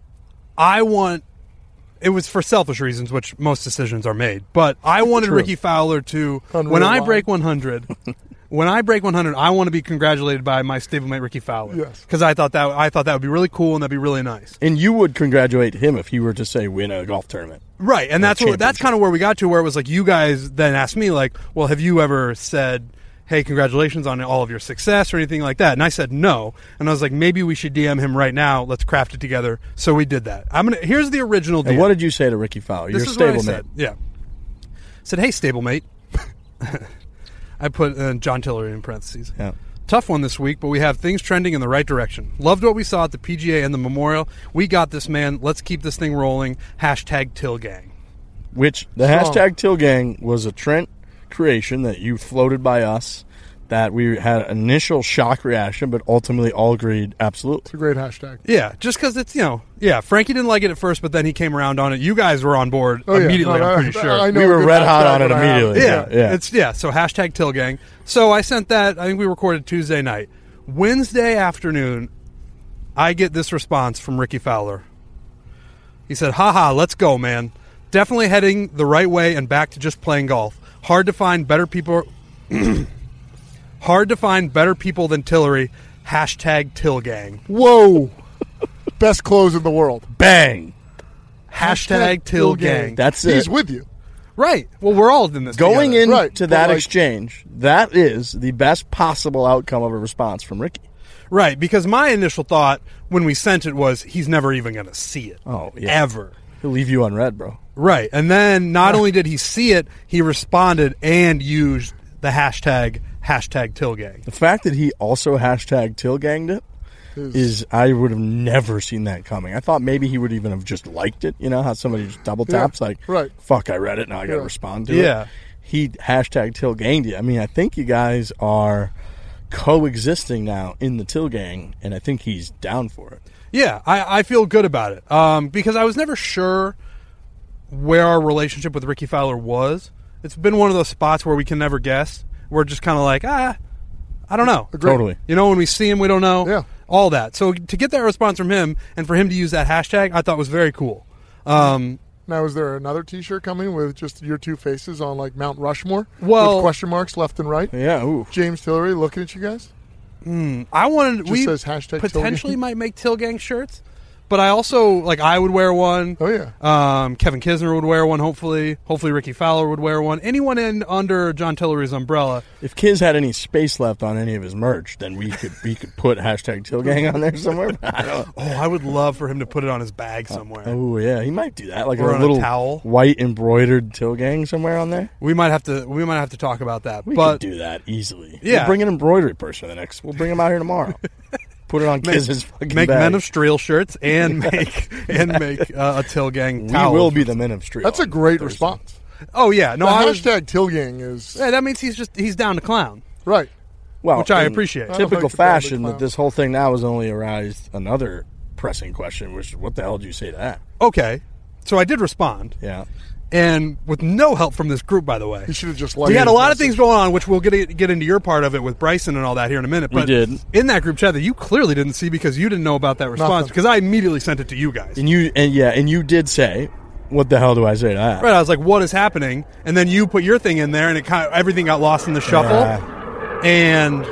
B: it was for selfish reasons, which most decisions are made. But I wanted
A: True.
B: Ricky Fowler to,
D: Unreal
B: when I
D: line.
B: break 100, I want to be congratulated by my stablemate Ricky Fowler.
D: Yes.
B: Because I thought that would be really cool and that'd be really nice.
A: And you would congratulate him if he were to say win a golf tournament.
B: Right, and that's
A: championship.
B: kind of where we got to, where it was like you guys then asked me like, well, have you ever said, hey, congratulations on all of your success or anything like that? And I said no, and I was like, maybe we should DM him right now. Let's craft it together. So we did that. Here's the original DM.
A: And what did you say to Ricky Fowler?
B: This
A: Your
B: is what I
A: stablemate.
B: said. Yeah. Said, hey, stablemate. I put John Tillery in parentheses.
A: Yeah.
B: Tough one this week, but we have things trending in the right direction. Loved what we saw at the PGA and the Memorial. We got this, man. Let's keep this thing rolling. #TillGang.
A: Which the
D: Strong.
A: hashtag Tillgang was a Trent creation that you floated by us, that we had initial shock reaction, but ultimately all agreed absolutely.
D: it's a great hashtag.
B: Yeah, just because it's, Frankie didn't like it at first, but then he came around on it. You guys were on board immediately,
D: No,
B: I'm pretty sure.
D: I know
A: We
D: a
A: were
D: good
A: red hot
D: hashtag
A: on it
D: when I have
A: immediately.
B: Yeah. So #TillGang. So I sent that. I think we recorded Tuesday night. Wednesday afternoon, I get this response from Ricky Fowler. He said, haha, let's go, man. Definitely heading the right way and back to just playing golf. Hard to find better people than Tillery. #TillGang.
D: Whoa. Best close in the world.
A: Bang!
B: #TillGang.
A: That's
D: He's
A: it.
D: with you.
B: Right. Well, we're all in this
A: Going
B: together.
A: into
D: Right, but
A: that
D: like-
A: exchange, that is the best possible outcome of a response from Ricky.
B: Right, because my initial thought when we sent it was he's never even going to see it.
A: Oh, yeah.
B: Ever.
A: He'll leave you unread, bro.
B: Right. And then not only did he see it, he responded and used the hashtag #TillGang.
A: The fact that he also hashtag Tillganged it is I would have never seen that coming. I thought maybe he would even have just liked it. You know how somebody just double taps like,
D: right.
A: fuck, I read it, now I got to
D: Yeah.
A: respond to it.
B: Yeah.
A: He hashtag Tillganged it. I mean, I think you guys are coexisting now in the Tillgang, and I think he's down for it.
B: Yeah, I feel good about it. Because I was never sure where our relationship with Ricky Fowler was. It's been one of those spots where we can never guess. We're just kind of like, I don't know.
D: Agreed.
A: Totally.
B: You know, when we see him, we don't know.
D: Yeah.
B: All that. So to get that response from him and for him to use that hashtag, I thought was very cool.
D: Now, is there another T-shirt coming with just your two faces on like Mount Rushmore?
B: Well-
D: with question marks left and right.
A: Yeah, ooh.
D: James Tillery looking at you guys.
B: I wanted
D: Just
B: we
D: says hashtag
B: potentially
D: Tillgang.
B: might make Tillgang shirts, but I also I would wear one.
D: Oh yeah.
B: Kevin Kisner would wear one. Hopefully Ricky Fowler would wear one. Anyone under John Tillery's umbrella.
A: If Kiz had any space left on any of his merch, then we could put hashtag Tillgang on there somewhere. I don't.
B: Oh, I would love for him to put it on his bag somewhere.
A: Oh yeah, he might do that, like
B: Or
A: a
B: on a
A: little
B: towel.
A: white embroidered Tillgang somewhere on there.
B: We might have to talk about that.
A: We
B: but
A: could do that easily.
B: Yeah.
A: We'll bring an embroidery person we'll bring him out here tomorrow. Put it on Kiz's fucking
B: make
A: bag.
B: Men of Streel shirts and make a Tillgang
A: We
B: towel.
A: will be the Men of Street.
D: That's a
A: on
D: great
A: Thursday.
D: response.
B: Oh yeah, no,
D: The
B: I was,
D: hashtag Tillgang is
B: yeah, that means he's down to clown,
D: right.
A: Well,
B: which I
A: in
B: appreciate.
D: I don't
A: Typical
D: think you're proud of
A: fashion,
D: the
A: that
D: clown.
A: this whole thing now has only arised another pressing question, which is what the hell did you say to that?
B: Okay, so I did respond,
A: Yeah.
B: and with no help from this group, by the way.
D: You should have just liked
B: We had a
D: his
B: lot of
D: message.
B: things going on, which we'll get into your part of it with Bryson and all that here in a minute.
A: We
B: But
A: did.
B: in that group chat that you clearly didn't see because you didn't know about that response,
D: Nothing.
B: because I immediately sent it to you guys.
A: And you did say, what the hell do I say to that?
B: Right, I was like, "What is happening?" And then you put your thing in there, and it everything got lost in the shuffle.
A: Yeah.
B: And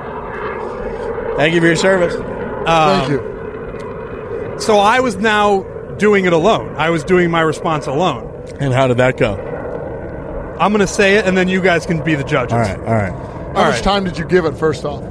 A: Thank you for your service.
D: Thank you.
B: so I was now doing it alone. I was doing my response alone.
A: And how did that go?
B: I'm going to say it, and then you guys can be the judges.
A: All right.
D: How much
B: right.
D: time did you give it? First off,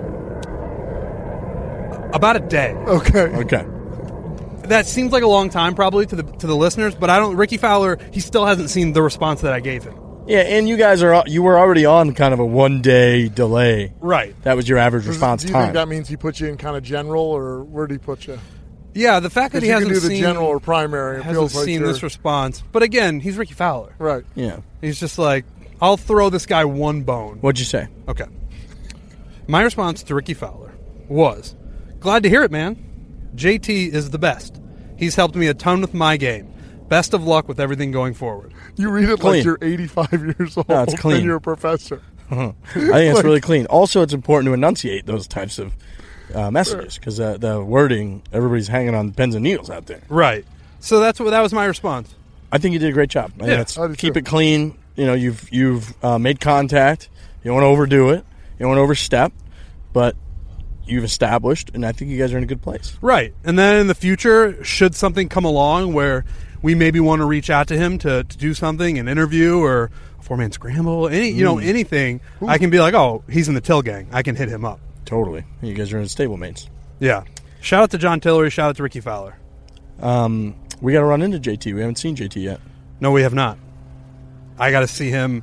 B: About a day.
D: okay.
A: Okay.
B: That seems like a long time, probably to the listeners. But Ricky Fowler, he still hasn't seen the response that I gave him.
A: Yeah, and you guys you were already on kind of a 1-day delay.
B: Right.
A: That was your average response
D: Do you
A: time.
D: think that means he put you in kind of general, or where did he put you?
B: Yeah, the fact that he
D: You
B: hasn't
D: can do the
B: seen
D: general or primary. It
B: hasn't
D: feels like
B: seen
D: you're-
B: this response. But again, he's Ricky Fowler.
D: Right.
A: Yeah.
B: He's just like, I'll throw this guy one bone.
A: What'd you say?
B: Okay. My response to Ricky Fowler was, glad to hear it, man. JT is the best. He's helped me a ton with my game. Best of luck with everything going forward.
D: You read it
A: Clean.
D: like you're 85 years old
A: No, it's clean.
D: and you're a professor.
A: I think it's really clean. Also, it's important to enunciate those types of messages because the wording, everybody's hanging on pins and needles out there.
B: Right. So that was my response.
A: I think you did a great job. I think
B: Yeah,
A: that's-
D: I do
A: keep
D: too.
A: it clean. You know, you've made contact. You don't want to overdo it. You don't want to overstep, but you've established, and I think you guys are in a good place.
B: Right. And then in the future, should something come along where we maybe want to reach out to him to do something, an interview or a 4-man scramble, anything, I can be like, oh, he's in the Till gang. I can hit him up.
A: Totally. You guys are in stablemates.
B: Yeah. Shout out to John Tillery. Shout out to Ricky Fowler.
A: We got to run into JT. We haven't seen JT yet.
B: No, we have not. I got to see him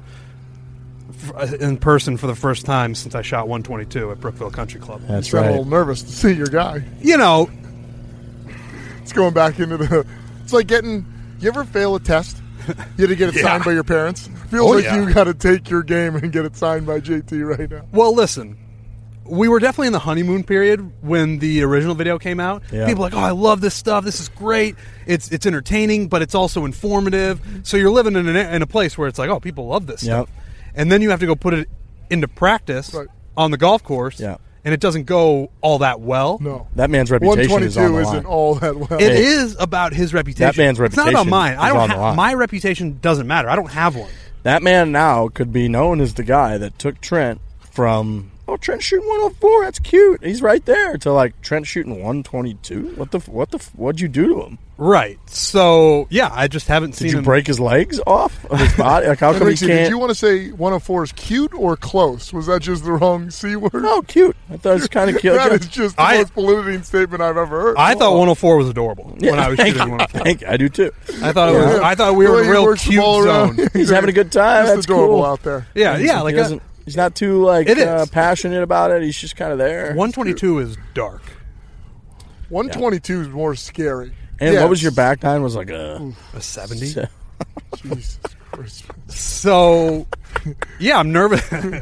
B: in person for the first time since I shot 122 at Brookville Country Club.
A: That's
D: You sound a
A: right.
D: little nervous to see your guy.
B: You know,
D: It's going back into the. It's like getting. You ever fail a test? You had to get it
B: Yeah.
D: signed by your parents. Feels
B: Oh,
D: like
B: yeah.
D: you got to take your game and get it signed by JT right now.
B: well, listen. We were definitely in the honeymoon period when the original video came out.
A: Yeah.
B: People were like, oh, I love this stuff. This is great. It's entertaining, but it's also informative. So you're living in a place where it's like, oh, people love this stuff. And then you have to go put it into practice
D: Right.
B: on the golf course.
A: Yeah.
B: And it doesn't go all that well.
D: No.
A: That man's reputation is on
D: 122
A: the line.
D: isn't all that well.
B: It is about his reputation.
A: That man's
B: It's not
A: reputation
B: about mine. I
A: is
B: don't
A: on the line.
B: my reputation doesn't matter. I don't have one.
A: That man now could be known as the guy that took Trent from, oh, Trent shooting 104. That's cute. He's right there. To like Trent shooting 122. What'd you do to him?
B: Right. So yeah, I just haven't
A: Did
B: seen
A: you
B: him.
A: break his legs off of his body? Like how
D: And
A: come he
D: Richie, did
A: can't?
D: you want to say 104 is cute or close? Was that just the wrong C word?
A: No, cute. I thought it was kind of cute.
D: That is just the
B: I-
D: most polluting statement I've ever heard.
B: I thought 104 was adorable when I was shooting 104.
A: I do too.
B: I thought it was.
D: Yeah.
B: I thought we
D: The
B: were
D: way
B: in
D: he
B: a real
D: works the
B: cute
D: ball around.
B: zone.
A: He's having a good time.
D: Just
A: That's
D: adorable
A: cool.
D: out there.
B: Yeah, yeah. Like
A: He doesn't. He's not too like
B: It is.
A: passionate about it. He's just kind of there.
B: 122 is dark.
D: 122 is more scary.
A: And
D: Yeah,
A: what was your
D: it's-
A: back nine? Was like a.
B: A 70.
D: Jesus Christ.
B: So yeah, I'm nervous.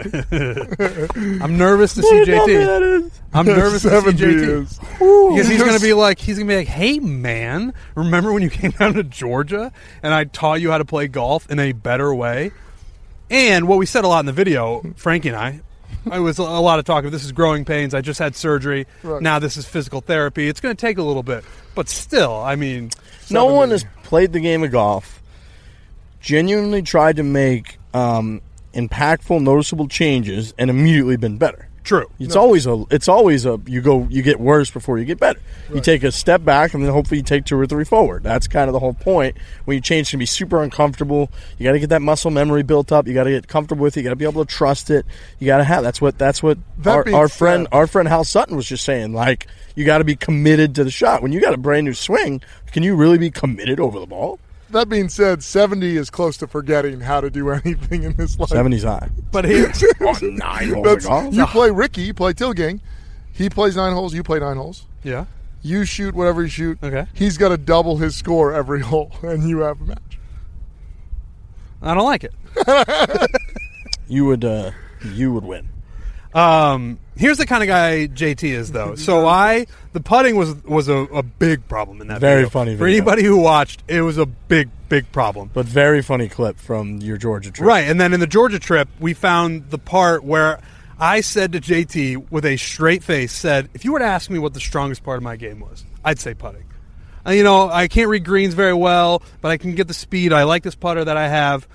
B: I'm nervous to see JT. I'm nervous to see
D: 70
B: JT.
D: is.
B: Because he's gonna be like, hey man, remember when you came down to Georgia and I taught you how to play golf in a better way? And what we said a lot in the video, Frankie and I was a lot of talk of this is growing pains. I just had surgery.
D: Right.
B: Now this is physical therapy. It's going to take a little bit, but still, I mean,
A: No
D: 70.
A: one has played the game of golf, genuinely tried to make impactful, noticeable changes, and immediately been better.
B: true.
A: It's always a you get worse before you get better. You take a step back and then hopefully you take 2 or 3 forward. That's kind of the whole point. When you change, it's gonna be super uncomfortable. You got to get that muscle memory built up. You got to get comfortable with it. You got to be able to trust it. You got to have that's what
D: That being
A: our
D: said-
A: friend Hal Sutton was just saying. Like you got to be committed to the shot. When you got a brand new swing, can you really be committed over the ball?
D: That being said, 70 is close to forgetting how to do anything in this life.
A: 70's high.
B: But here,
A: On 9 holes of
D: That's,
A: golf.
D: you play Ricky, you play Tilgang. He plays 9 holes, you play 9 holes.
B: yeah,
D: You shoot whatever you shoot.
B: Okay.
D: He's got to double his score every hole, and you have a match.
B: I don't like it.
A: You would win.
B: Here's the kind of guy JT is, though. So the putting was a big problem in that
A: Very
B: video.
A: funny
B: For
A: video.
B: anybody who watched, it was a big problem.
A: But very funny clip from your Georgia trip.
B: Right, and then in the Georgia trip, we found the part where I said to JT with a straight face, said, if you were to ask me what the strongest part of my game was, I'd say putting. I can't read greens very well, but I can get the speed. I like this putter that I have.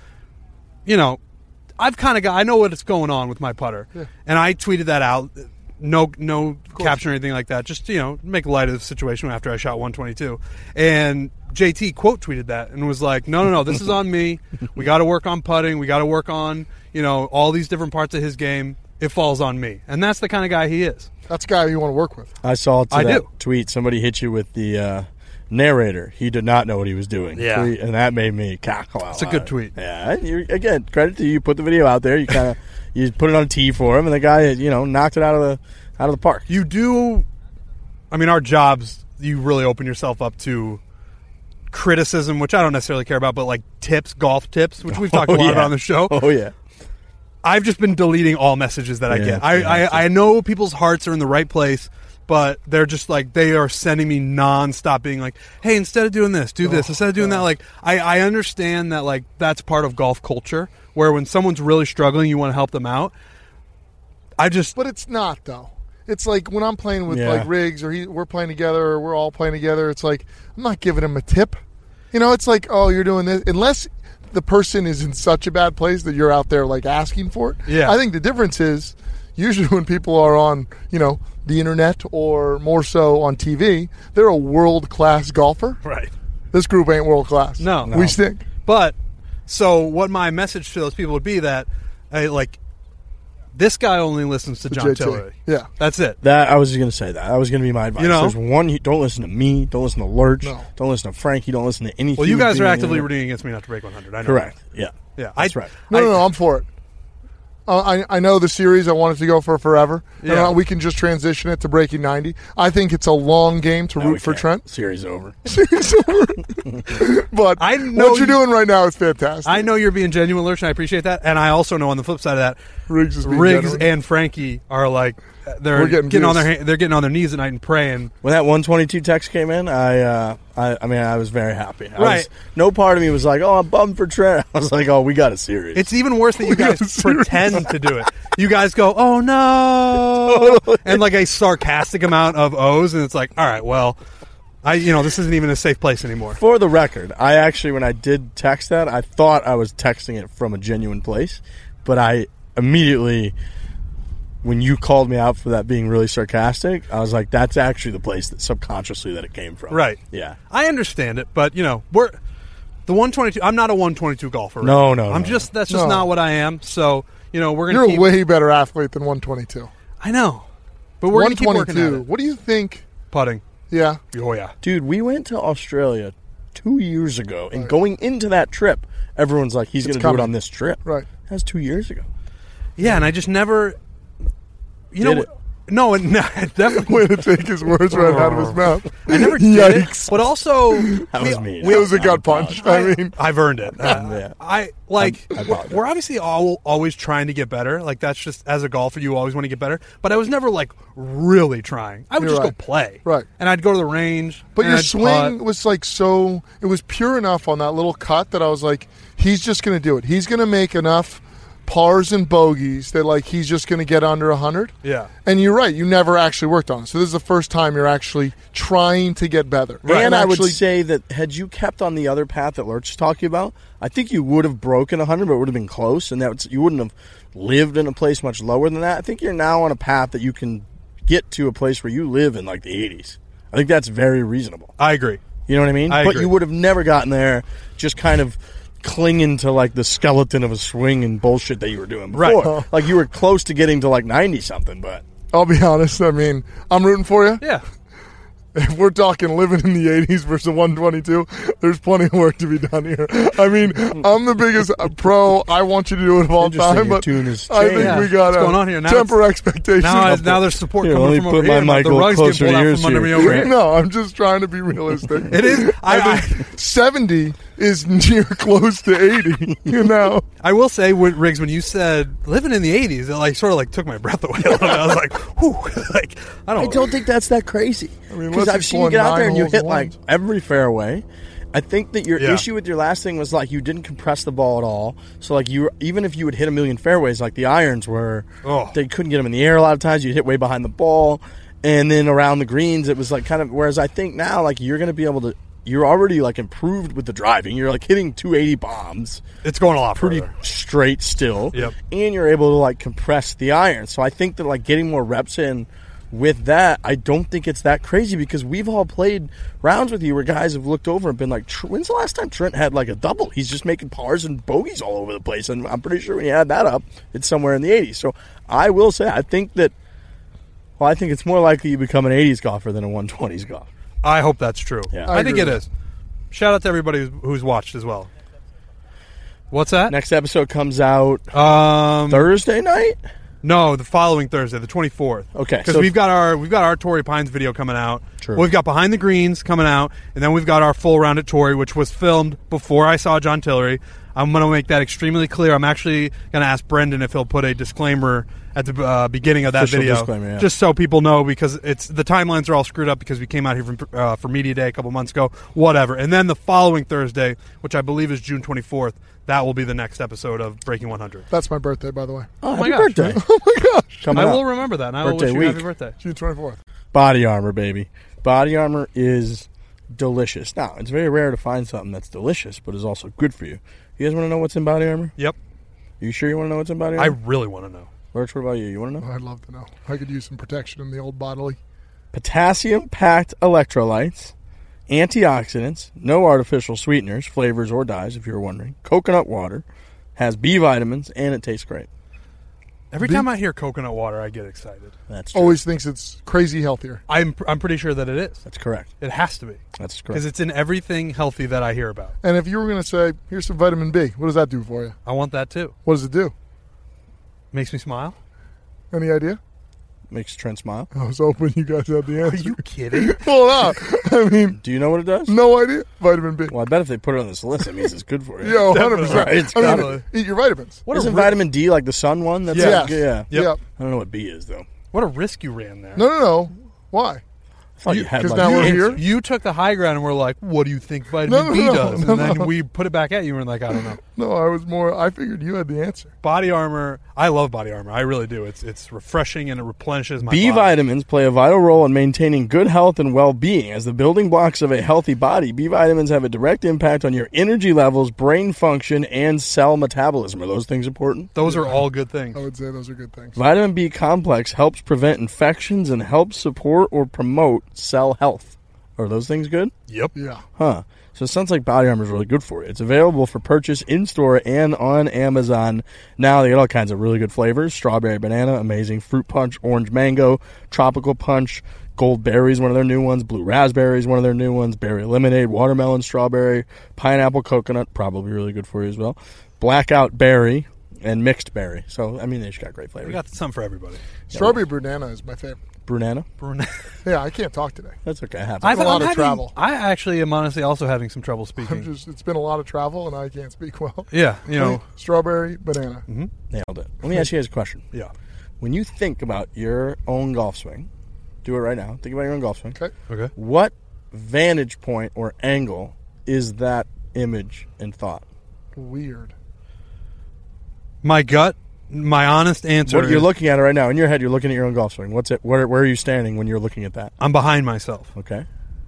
B: I know what's going on with my putter.
D: Yeah.
B: And I tweeted that out. No caption or anything like that. Just, make light of the situation after I shot 122. And JT quote tweeted that and was like, no, this is on me. We got to work on putting. We got to work on, all these different parts of his game. It falls on me. And that's the kind of guy he is.
D: That's the guy you want to work with.
A: I saw
B: I
A: that
B: do.
A: tweet. Somebody hit you with the narrator, he did not know what he was doing.
B: Yeah.
A: And that made me cackle out
B: It's a good tweet.
A: Yeah. Again, credit to you. You put the video out there. You kind of you put it on a tee for him, and the guy, knocked it out of the park.
B: You do. I mean, our jobs, you really open yourself up to criticism, which I don't necessarily care about, but like tips, golf tips, which we've talked a lot about on the show.
A: Oh, yeah.
B: I've just been deleting all messages that I get. I know people's hearts are in the right place, but they're just like, they are sending me nonstop being like, hey, instead of doing this, do this. Instead of doing that, like, I understand that, like, that's part of golf culture, where when someone's really struggling, you want to help them out. But
D: it's not, though. It's like when I'm playing with like Riggs, or we're playing together, or we're all playing together, it's like, I'm not giving him a tip. It's like, oh, you're doing this. Unless the person is in such a bad place that you're out there like asking for it.
B: Yeah.
D: I think the difference is usually when people are on, the internet or more so on TV, they're a world-class golfer.
B: Right.
D: This group ain't world-class.
B: No.
D: We stink.
B: But, so what my message to those people would be that, this guy only listens to John
D: JT.
B: Tillery.
D: Yeah.
B: That's it.
A: I was going to say that. That was going to be my advice. There's one, don't listen to me. Don't listen to Lurch.
D: No.
A: Don't listen to Frankie. Don't listen to anything.
B: Well, you guys are actively rooting against me not to break 100. I know.
A: Correct. Yeah.
B: Yeah.
A: That's right.
D: No, I'm for it. I know the series. I want it to go for forever.
B: Yeah.
D: And we can just transition it to breaking 90. I think it's a long game to root for Trent.
A: Series over.
D: But
B: I know
D: what you're doing right now is fantastic.
B: I know you're being genuine, Lurch, and I appreciate that. And I also know on the flip side of that,
D: Riggs
B: and Frankie are like, they're getting on their knees at night and praying.
A: When that 122 text came in, I was very happy.
B: Right.
A: No part of me was like, oh, I'm bummed for Trent. I was like, oh, we got a series.
B: It's even worse that you guys pretend to do it. You guys go, oh no, and like a sarcastic amount of O's, and it's like, all right, well, this isn't even a safe place anymore.
A: For the record, I actually, when I did text that, I thought I was texting it from a genuine place, but I immediately, when you called me out for that being really sarcastic, I was like, that's actually the place that subconsciously that it came from.
B: Right.
A: Yeah.
B: I understand it, but we're the 122. I'm not a 122 golfer.
A: No.
B: That's just not what I am. So we're gonna.
D: You're a way better athlete than 122.
B: I know, but we're gonna keep working at it.
D: What do you think?
B: Putting.
D: Yeah.
B: Oh yeah.
A: Dude, we went to Australia 2 years ago, and going into that trip, everyone's like, he's going to do it on this trip.
D: Right.
A: That was 2 years ago.
B: Yeah, and I just never. No, definitely.
D: Way to take his words right out of his mouth.
B: I never did
D: Yikes.
B: it, but also
A: That was me.
D: It was a gut punch.
B: I've earned it.
A: Yeah.
B: We're obviously always trying to get better. Like that's just as a golfer, you always want to get better. But I was never like really trying. I would just go play,
D: right?
B: And I'd go to the range.
D: But your swing was like so. It was pure enough on that little cut that I was like, he's just going to do it. He's going to make enough pars and bogeys that like he's just going to get under 100.
B: Yeah.
D: And you're right. You never actually worked on it. So this is the first time you're actually trying to get better.
A: Right. And I would say that had you kept on the other path that Lurch is talking about, I think you would have broken 100, but it would have been close, and you wouldn't have lived in a place much lower than that. I think you're now on a path that you can get to a place where you live in like the 80s. I think that's very reasonable.
B: I agree.
A: You know what I mean?
B: I
A: but
B: agree.
A: You would have never gotten there just kind of clinging to like the skeleton of a swing and bullshit that you were doing before.
B: Right.
A: Like you were close to getting to like 90 something, but
D: I'll be honest. I mean, I'm rooting for you.
B: Yeah.
D: If we're talking living in the 80s versus 122, there's plenty of work to be done here. I mean, I'm the biggest pro. I want you to do it all time, but I think we got to temper expectations.
B: Now there's support coming from over here.
A: The
B: rug's getting pulled out from under me over here.
D: No, I'm just trying to be realistic.
B: It is.
D: I think 70 is near close to 80.
B: I will say, Riggs, when you said living in the 80s, it like sort of like took my breath away. I was like, whew. Like
A: I don't think that's that crazy.
D: I mean,
A: because I've seen you get out there and you hit like every fairway. I think that your issue with your last thing was like you didn't compress the ball at all. So like even if you would hit a million fairways, like the irons were, they couldn't get them in the air a lot of times. You'd hit way behind the ball, and then around the greens it was like kind of. Whereas I think now like you're going to be able to. You're already like improved with the driving. You're like hitting 280 bombs.
B: It's going a lot
A: pretty
B: further.
A: Straight still.
B: Yep.
A: And you're able to like compress the iron. So I think that like getting more reps in with that, I don't think it's that crazy because we've all played rounds with you where guys have looked over and been like, when's the last time Trent had like a double? He's just making pars and bogeys all over the place. And I'm pretty sure when you add that up, it's somewhere in the 80s. So I will say, I think it's more likely you become an 80s golfer than a 120s golfer.
B: I hope that's true.
A: Yeah.
B: I think
D: agree
B: it
D: with
B: is. Shout out to everybody who's watched as well. What's that?
A: Next episode comes out
B: Um,
A: Thursday night.
B: No, the following Thursday, the 24th.
A: Okay,
B: because
A: so-
B: we've got our Torrey Pines video coming out.
A: True.
B: Well, we've got Behind the Greens coming out, and then we've got our full round at Torrey, which was filmed before I saw John Tillery. I'm going to make that extremely clear. I'm actually going to ask Brendan if he'll put a disclaimer at the beginning of that
A: Official
B: video,
A: disclaimer, yeah.
B: just so people know, because the timelines are all screwed up because we came out here for Media Day a couple months ago. Whatever. And then the following Thursday, which I believe is June 24th, that will be the next episode of Breaking 100.
D: That's my birthday, by the way.
A: Oh,
B: my
A: happy
B: gosh.
A: birthday!
D: Oh my gosh.
A: Coming
B: I
A: up.
B: will remember that, and I will
A: Birthday
B: wish you
A: week.
B: happy birthday.
D: June 24th.
A: Body Armor, baby. Body Armor is delicious. Now, it's very rare to find something that's delicious, but is also good for you. You guys want to know what's in Body Armor?
B: Yep.
A: You sure you want to know what's in Body
B: I
A: Armor?
B: really want to know.
A: Lurch, what about you? You want to know?
D: I'd love to know. I could use some protection in the old bodily.
A: Potassium-packed electrolytes, antioxidants, no artificial sweeteners, flavors, or dyes, if you were wondering. Coconut water, has B vitamins, and it tastes great.
B: Every time I hear coconut water, I get excited.
A: That's true.
D: Always thinks it's crazy healthier.
B: I'm pretty sure that it is.
A: That's correct.
B: It has to be.
A: That's
B: Because
A: correct.
B: it's in everything healthy that I hear about.
D: And if you were going to say, here's some vitamin B, what does that do for you?
B: I want that too.
D: What does it do?
B: Makes me smile.
D: Any idea?
A: Makes Trent smile.
D: I was hoping you guys had the
B: Are
D: answer.
B: you kidding?
D: Hold on. I mean,
A: Do you know what it does?
D: no idea. Vitamin B.
A: Well, I bet if they put it on this list, it means it's good for you.
D: Yo, 100%.
A: Right, it's
D: I mean,
B: gotta-
D: eat your vitamins.
B: What a
A: Isn't
B: ri-
A: vitamin D like the sun one? That's
D: Yes.
A: like, yeah.
B: Yep.
D: Yep.
A: I don't know what B is, though.
B: What a risk you ran there.
D: No. Why?
A: I thought you had
D: 'cause
A: like
D: now we're
A: the
D: here?
A: answer.
B: You took the high ground and were like, what do you think vitamin
D: No,
B: B
D: no,
B: does?
D: no,
B: And then
D: no.
B: we put it back at you and we're like, I don't know.
D: No, I figured you had the answer.
B: Body Armor. I love Body Armor. I really do. It's refreshing and it replenishes my
A: B
B: body.
A: vitamins play a vital role in maintaining good health and well-being. As the building blocks of a healthy body, B vitamins have a direct impact on your energy levels, brain function, and cell metabolism. Are those things important?
B: Those are all good things.
D: I would say those are good things.
A: Vitamin B complex helps prevent infections and helps support or promote cell health. Are those things good?
B: Yep.
D: Yeah.
A: Huh. So it sounds like Body Armor is really good for you. It's available for purchase in-store and on Amazon. Now they got all kinds of really good flavors. Strawberry banana, amazing. Fruit punch, orange mango, tropical punch, gold berry is one of their new ones. Blue raspberry is one of their new ones. Berry lemonade, watermelon, strawberry, pineapple, coconut, probably really good for you as well. Blackout berry and mixed berry. So, I mean, they just got great
B: We
A: flavors.
B: got some for everybody.
D: Strawberry banana is my favorite.
A: Brunana?
D: Yeah, I can't talk today.
A: That's okay. I have
D: I've-
A: it.
D: a lot of travel.
B: I actually am honestly also having some trouble speaking.
D: It's been a lot of travel and I can't speak well.
B: Yeah, you know.
D: Strawberry banana.
A: Nailed it. Let me ask you guys a question.
B: Yeah.
A: When you think about your own golf swing, do it right now. Think about your own golf swing.
D: Okay.
B: Okay.
A: What vantage point or angle is that image and thought?
D: Weird.
B: My gut, my honest answer
A: What you're
B: is
A: looking at it right now in your head, you're looking at your own golf swing. What's it? Where are you standing when you're looking at that?
B: I'm behind myself.
A: Okay.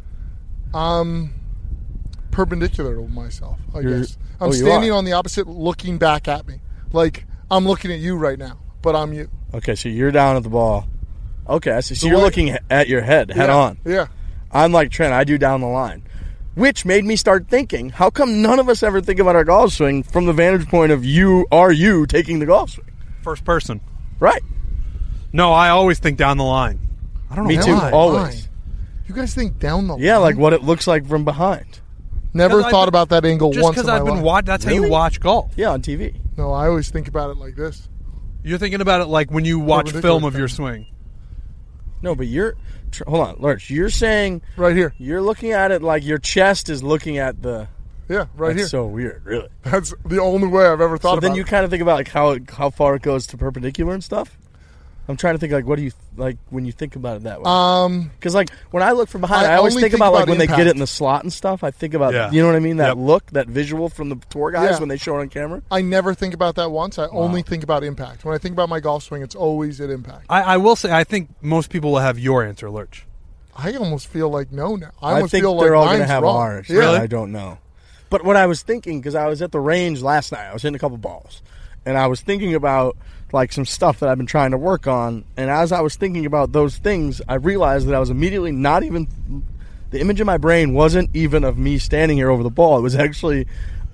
D: Perpendicular to myself, I
A: You're-
D: guess.
A: oh,
D: I'm
A: you
D: standing
A: are.
D: on the opposite, looking back at me. Like, I'm looking at you right now, but I'm you.
A: Okay, so you're down at the ball. Okay, I see. So
D: The
A: you're
D: way-
A: looking at your head, head
D: Yeah,
A: on.
D: Yeah.
A: I'm like Trent, I do down the line. Which made me start thinking, how come none of us ever think about our golf swing from the vantage point of you taking the golf swing?
B: First person.
A: Right.
B: No, I always think down the line. I don't know
A: Me
B: why.
A: too.
D: Why?
A: Always.
D: You guys think down the
A: Yeah,
D: line?
A: like what it looks like from behind.
D: Never
B: 'Cause I've
D: thought
B: been-
D: about that angle
B: Just
D: once in
B: because
D: my
B: I've been
D: life.
B: watching. That's how
A: Really?
B: you watch golf.
A: Yeah, on TV.
D: No, I always think about it like this.
B: You're thinking about it like when you watch
D: Perpendicular
B: film of your
D: thing.
B: swing.
A: No, but hold on, Lurch. You're saying
D: Right here.
A: you're looking at it like your chest is looking at the.
D: Yeah, right
A: That's
D: here.
A: so weird, really.
D: That's the only way I've ever thought
A: So
D: about
A: then you
D: it.
A: kind of think about like how far it goes to perpendicular and stuff. I'm trying to think like what do you like when you think about it that way? Because like when I look from behind,
D: I
A: I always
D: only
A: think
D: think
A: about like
D: about
A: when they get
D: impact.
A: it in the slot and stuff. I think about
B: Yeah.
A: you know what I mean, that
B: Yep.
A: look, that visual from the tour guys
D: Yeah.
A: when they show it on camera.
D: I never think about that once. I only think about impact. When I think about my golf swing, it's always at impact.
B: I will say, I think most people will have your answer, Lurch.
D: I almost feel like no now. I
A: I
D: almost
A: think
D: feel
A: they're
D: like
A: all going to
D: mine's
A: have
D: wrong.
A: ours.
D: Yeah.
A: I don't know. But what I was thinking, because I was at the range last night, I was hitting a couple balls, and I was thinking about like some stuff that I've been trying to work on. And as I was thinking about those things, I realized that I was immediately the image in my brain wasn't even of me standing here over the ball. It was actually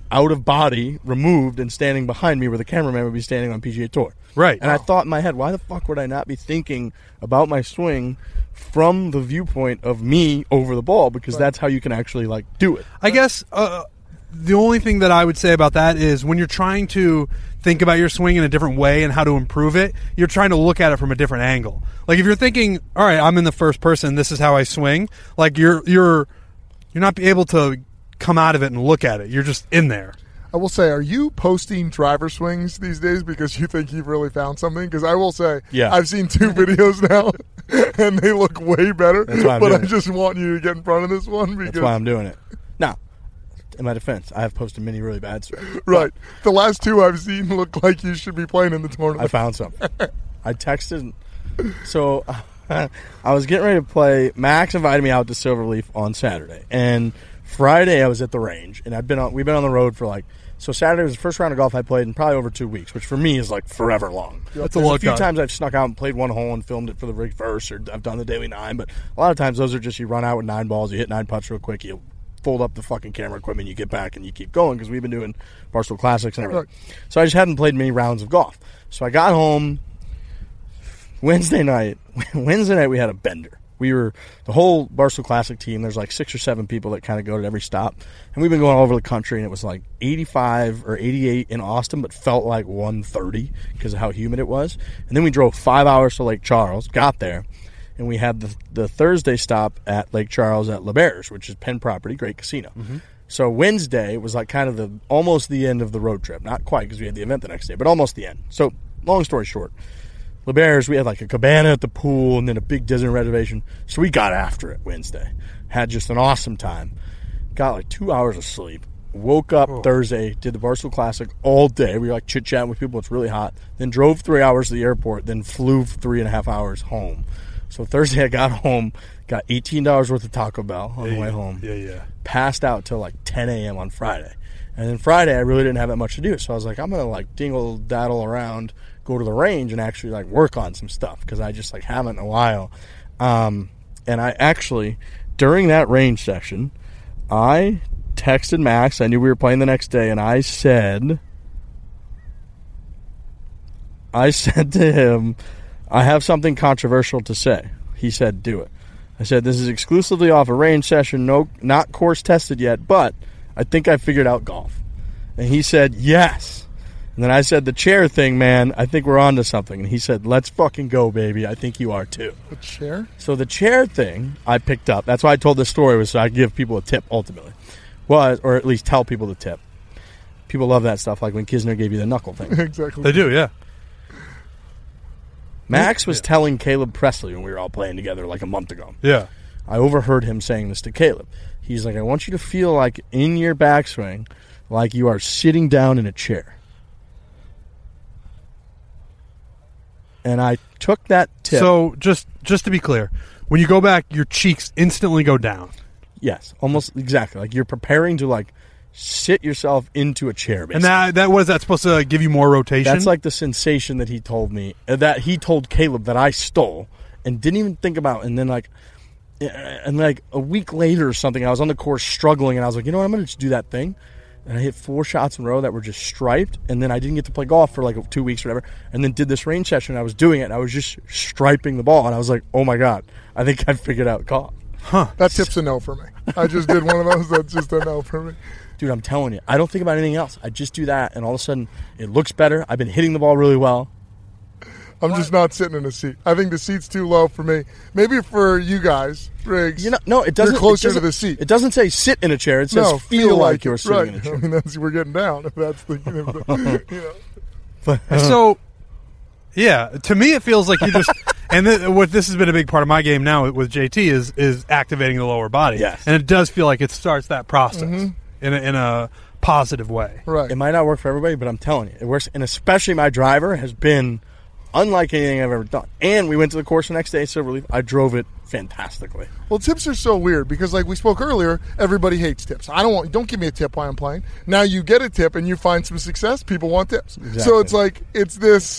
A: out of body, removed, and standing behind me where the cameraman would be standing on PGA Tour.
B: Right.
A: And I thought in my head, why the fuck would I not be thinking about my swing from the viewpoint of me over the ball? Because that's how you can actually, like, do it.
B: I guess the only thing that I would say about that is when you're trying to think about your swing in a different way and how to improve it, you're trying to look at it from a different angle. Like if you're thinking, all right, I'm in the first person, this is how I swing, like you're not able to come out of it and look at it. You're just in there.
D: I will say, are you posting driver swings these days because you think you've really found something? Because I will say,
A: Yeah.
D: I've seen 2 videos now, and they look way better.
A: That's why I'm
D: but
A: doing
D: I
A: it.
D: just want you to get in front of this one. Because,
A: That's why I'm doing it. Now, in my defense, I have posted many really bad swings.
D: right. The last 2 I've seen look like you should be playing in the tournament.
A: I found something. I texted. So I was getting ready to play. Max invited me out to Silverleaf on Saturday, and Friday I was at the range, and we've been on the road for so Saturday was the first round of golf I played in probably over 2 weeks, which for me is like forever long.
B: That's
A: There's
B: long
A: a few
B: time.
A: times I've snuck out and played one hole and filmed it for the reverse, or I've done the daily 9, but a lot of times those are just you run out with 9 balls, you hit 9 putts real quick, you fold up the fucking camera equipment, you get back and you keep going because we've been doing Barstool Classics and everything.
D: Right.
A: So I just hadn't played many rounds of golf. So I got home Wednesday night. Wednesday night we had a bender. We were the whole Barstool Classic team. There's like 6 or 7 people that kind of go to every stop, and we've been going all over the country. And it was like 85 or 88 in Austin, but felt like 130 because of how humid it was. And then we drove 5 hours to Lake Charles, got there, and we had the Thursday stop at Lake Charles at Le Bears, which is Penn property, great casino.
B: Mm-hmm.
A: So Wednesday was like kind of almost the end of the road trip. Not quite because we had the event the next day, but almost the end. So long story short, Le Bears, we had like a cabana at the pool and then a big Disney reservation. So we got after it Wednesday. Had just an awesome time. Got like 2 hours of sleep. Woke up Thursday, did the Barstool Classic all day. We were like chit-chatting with people. It's really hot. Then drove 3 hours to the airport, then flew 3.5 hours home. So Thursday I got home, got $18 worth of Taco Bell on the way home.
B: Yeah.
A: Passed out till like 10 a.m. on Friday. And then Friday I really didn't have that much to do. So I was like, I'm going to like dingle-daddle around, go to the range and actually like work on some stuff because I just like haven't in a while. And I actually, during that range session, I texted Max. I knew we were playing the next day, and I said to him, I have something controversial to say. He said, do it. I said, this is exclusively off a range session, not course tested yet, but I think I figured out golf. And he said, yes. And then I said, the chair thing, man, I think we're on to something. And he said, let's fucking go, baby. I think you are too.
D: The chair?
A: So the chair thing I picked up. That's why I told this story, was so I give people a tip ultimately. Or at least tell people the tip. People love that stuff, like when Kisner gave you the knuckle thing.
D: Exactly.
B: They do, yeah.
A: Max was telling Caleb Presley when we were all playing together like a month ago.
B: Yeah.
A: I overheard him saying this to Caleb. He's like, I want you to feel like in your backswing, like you are sitting down in a chair. And I took that tip.
B: So just to be clear, when you go back, your cheeks instantly go down.
A: Yes, almost exactly. Like you're preparing to like sit yourself into a chair, basically.
B: And that what is that supposed to give you more rotation?
A: That's like the sensation that he told me, that he told Caleb that I stole and didn't even think about. And then like a week later or something, I was on the course struggling, and I was like, you know what, I'm going to just do that thing. And I hit 4 shots in a row that were just striped, and then I didn't get to play golf for like 2 weeks or whatever, and then did this range session, and I was doing it, and I was just striping the ball, and I was like, oh my God, I think I figured out golf.
D: That tip's a no for me. I just did one of those. That's just a no for me.
A: Dude, I'm telling you, I don't think about anything else. I just do that, and all of a sudden, it looks better. I've been hitting the ball really well.
D: I'm just not sitting in a seat. I think the seat's too low for me. Maybe for you guys, Riggs.
A: No, it doesn't.
D: You're closer
A: it
D: to the seat.
A: It doesn't say sit in a chair. It says feel like you're sitting
D: right.
A: in a chair.
D: I mean, we're getting down. If that's the, you know.
B: So, yeah, to me it feels like you just and what this has been a big part of my game now with JT is activating the lower body.
A: Yes.
B: And it does feel like it starts that process in a positive way.
D: Right.
A: It might not work for everybody, but I'm telling you, it works. And especially my driver has been unlike anything I've ever done. And we went to the course the next day, Silverleaf. I drove it fantastically.
D: Well, tips are so weird because, like we spoke earlier, everybody hates tips. Don't give me a tip while I'm playing. Now you get a tip and you find some success. People want tips.
A: Exactly.
D: So it's like it's this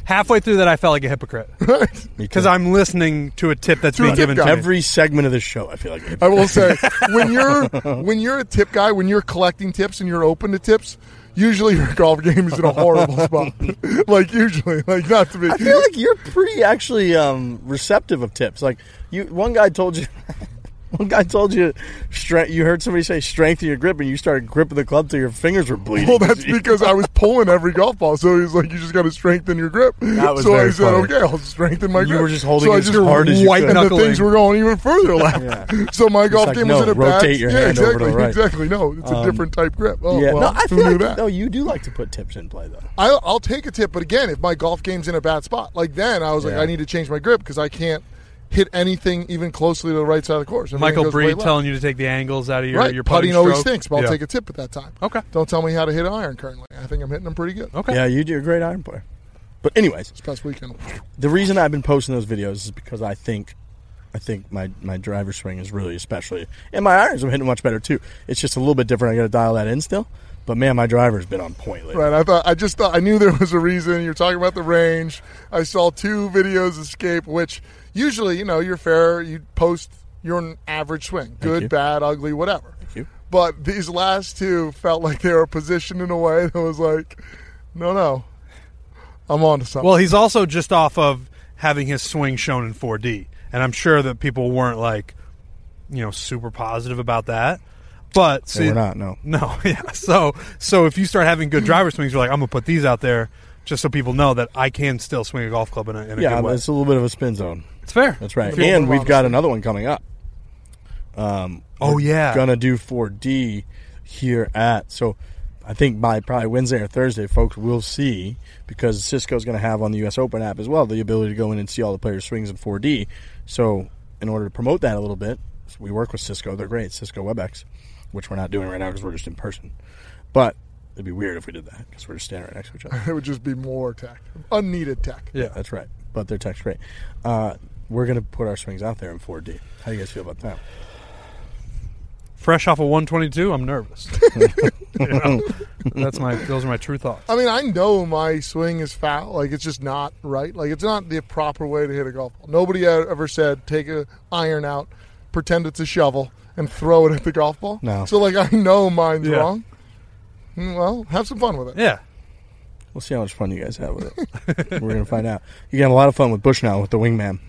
B: halfway through that, I felt like a hypocrite because I'm listening to a tip that's being given to me.
A: Every segment of the show, I feel like.
D: I will say, when you're a tip guy, when you're collecting tips and you're open to tips, usually your golf game is in a horrible spot. Like usually, like not to be.
A: I feel like you're pretty actually receptive of tips. Like one guy told you. One guy told you, you heard somebody say strengthen your grip, and you started gripping the club till your fingers were bleeding.
D: Well, that's because I was pulling every golf ball. So he's like, you just got to strengthen your grip.
A: That was
D: so
A: very
D: I said,
A: funny.
D: okay, I'll strengthen my grip.
A: You were just holding
D: so
A: it as hard as you could.
D: And the things were going even further left.
A: Yeah.
D: So my golf
A: like,
D: game
A: no,
D: was in a bad...
A: rotate your hand
D: exactly,
A: over to the right.
D: Exactly, no. It's a different type grip. Oh,
A: Yeah,
D: well,
A: no, I
D: who
A: feel
D: knew
A: like
D: that?
A: no, you do like to put tips in play, though.
D: I'll take a tip, but again, if my golf game's in a bad spot, like then I was like,
A: Yeah.
D: I need to change my grip because I can't hit anything even closely to the right side of the course.
B: Michael Breed telling you to take the angles out of your
D: right.
B: putting
D: Putting always
B: stroke.
D: stinks, but
B: Yeah.
D: I'll take a tip at that time.
B: Okay.
D: Don't tell me how to hit an iron currently. I think I'm hitting them pretty good.
B: Okay.
A: Yeah, you're a great iron player. But anyways,
D: This past weekend.
A: the reason I've been posting those videos is because I think my driver swing is really especially, and my irons are hitting much better too. It's just a little bit different. I got to dial that in still. But man, my driver's been on point lately.
D: Right. I knew there was a reason. You're talking about the range. I saw 2 videos escape, which usually, you're fair. You post your average swing. Good,
A: you.
D: bad, ugly, whatever.
A: Thank you.
D: But these last 2 felt like they were positioned in a way that was like, no, I'm on to something.
B: Well, he's also just off of having his swing shown in 4D. And I'm sure that people weren't like, super positive about that. But see,
A: we're not, no.
B: No, yeah. So if you start having good driver swings, you're like, I'm gonna put these out there just so people know that I can still swing a golf club in a good way.
A: It's a little bit of a spin zone.
B: It's fair.
A: That's right.
D: Feel
A: And
D: more
A: we've got
D: honesty.
A: another one coming up.
B: Yeah.
A: Gonna do 4D here so I think by probably Wednesday or Thursday, folks will see, because Cisco's going to have on the U.S. Open app as well the ability to go in and see all the players' swings in 4D. So in order to promote that a little bit, we work with Cisco. They're great, Cisco WebEx, which we're not doing right now because we're just in person. But it'd be weird if we did that because we're just standing right next to each other.
D: It would just be more tech. Unneeded tech.
B: Yeah.
A: That's right. But their tech's great. We're going to put our swings out there in 4D. How do you guys feel about that?
B: Fresh off of 122, I'm nervous. Those are my true thoughts.
D: I mean, I know my swing is foul. Like, it's just not right. Like, it's not the proper way to hit a golf ball. Nobody ever said take a iron out, pretend it's a shovel, and throw it at the golf ball.
A: No.
D: So, like, I know mine's
B: Yeah.
D: wrong. Well, have some fun with it.
B: Yeah.
A: We'll see how much fun you guys have with it. We're going to find out. You can have a lot of fun with Bushnell with the Wingman.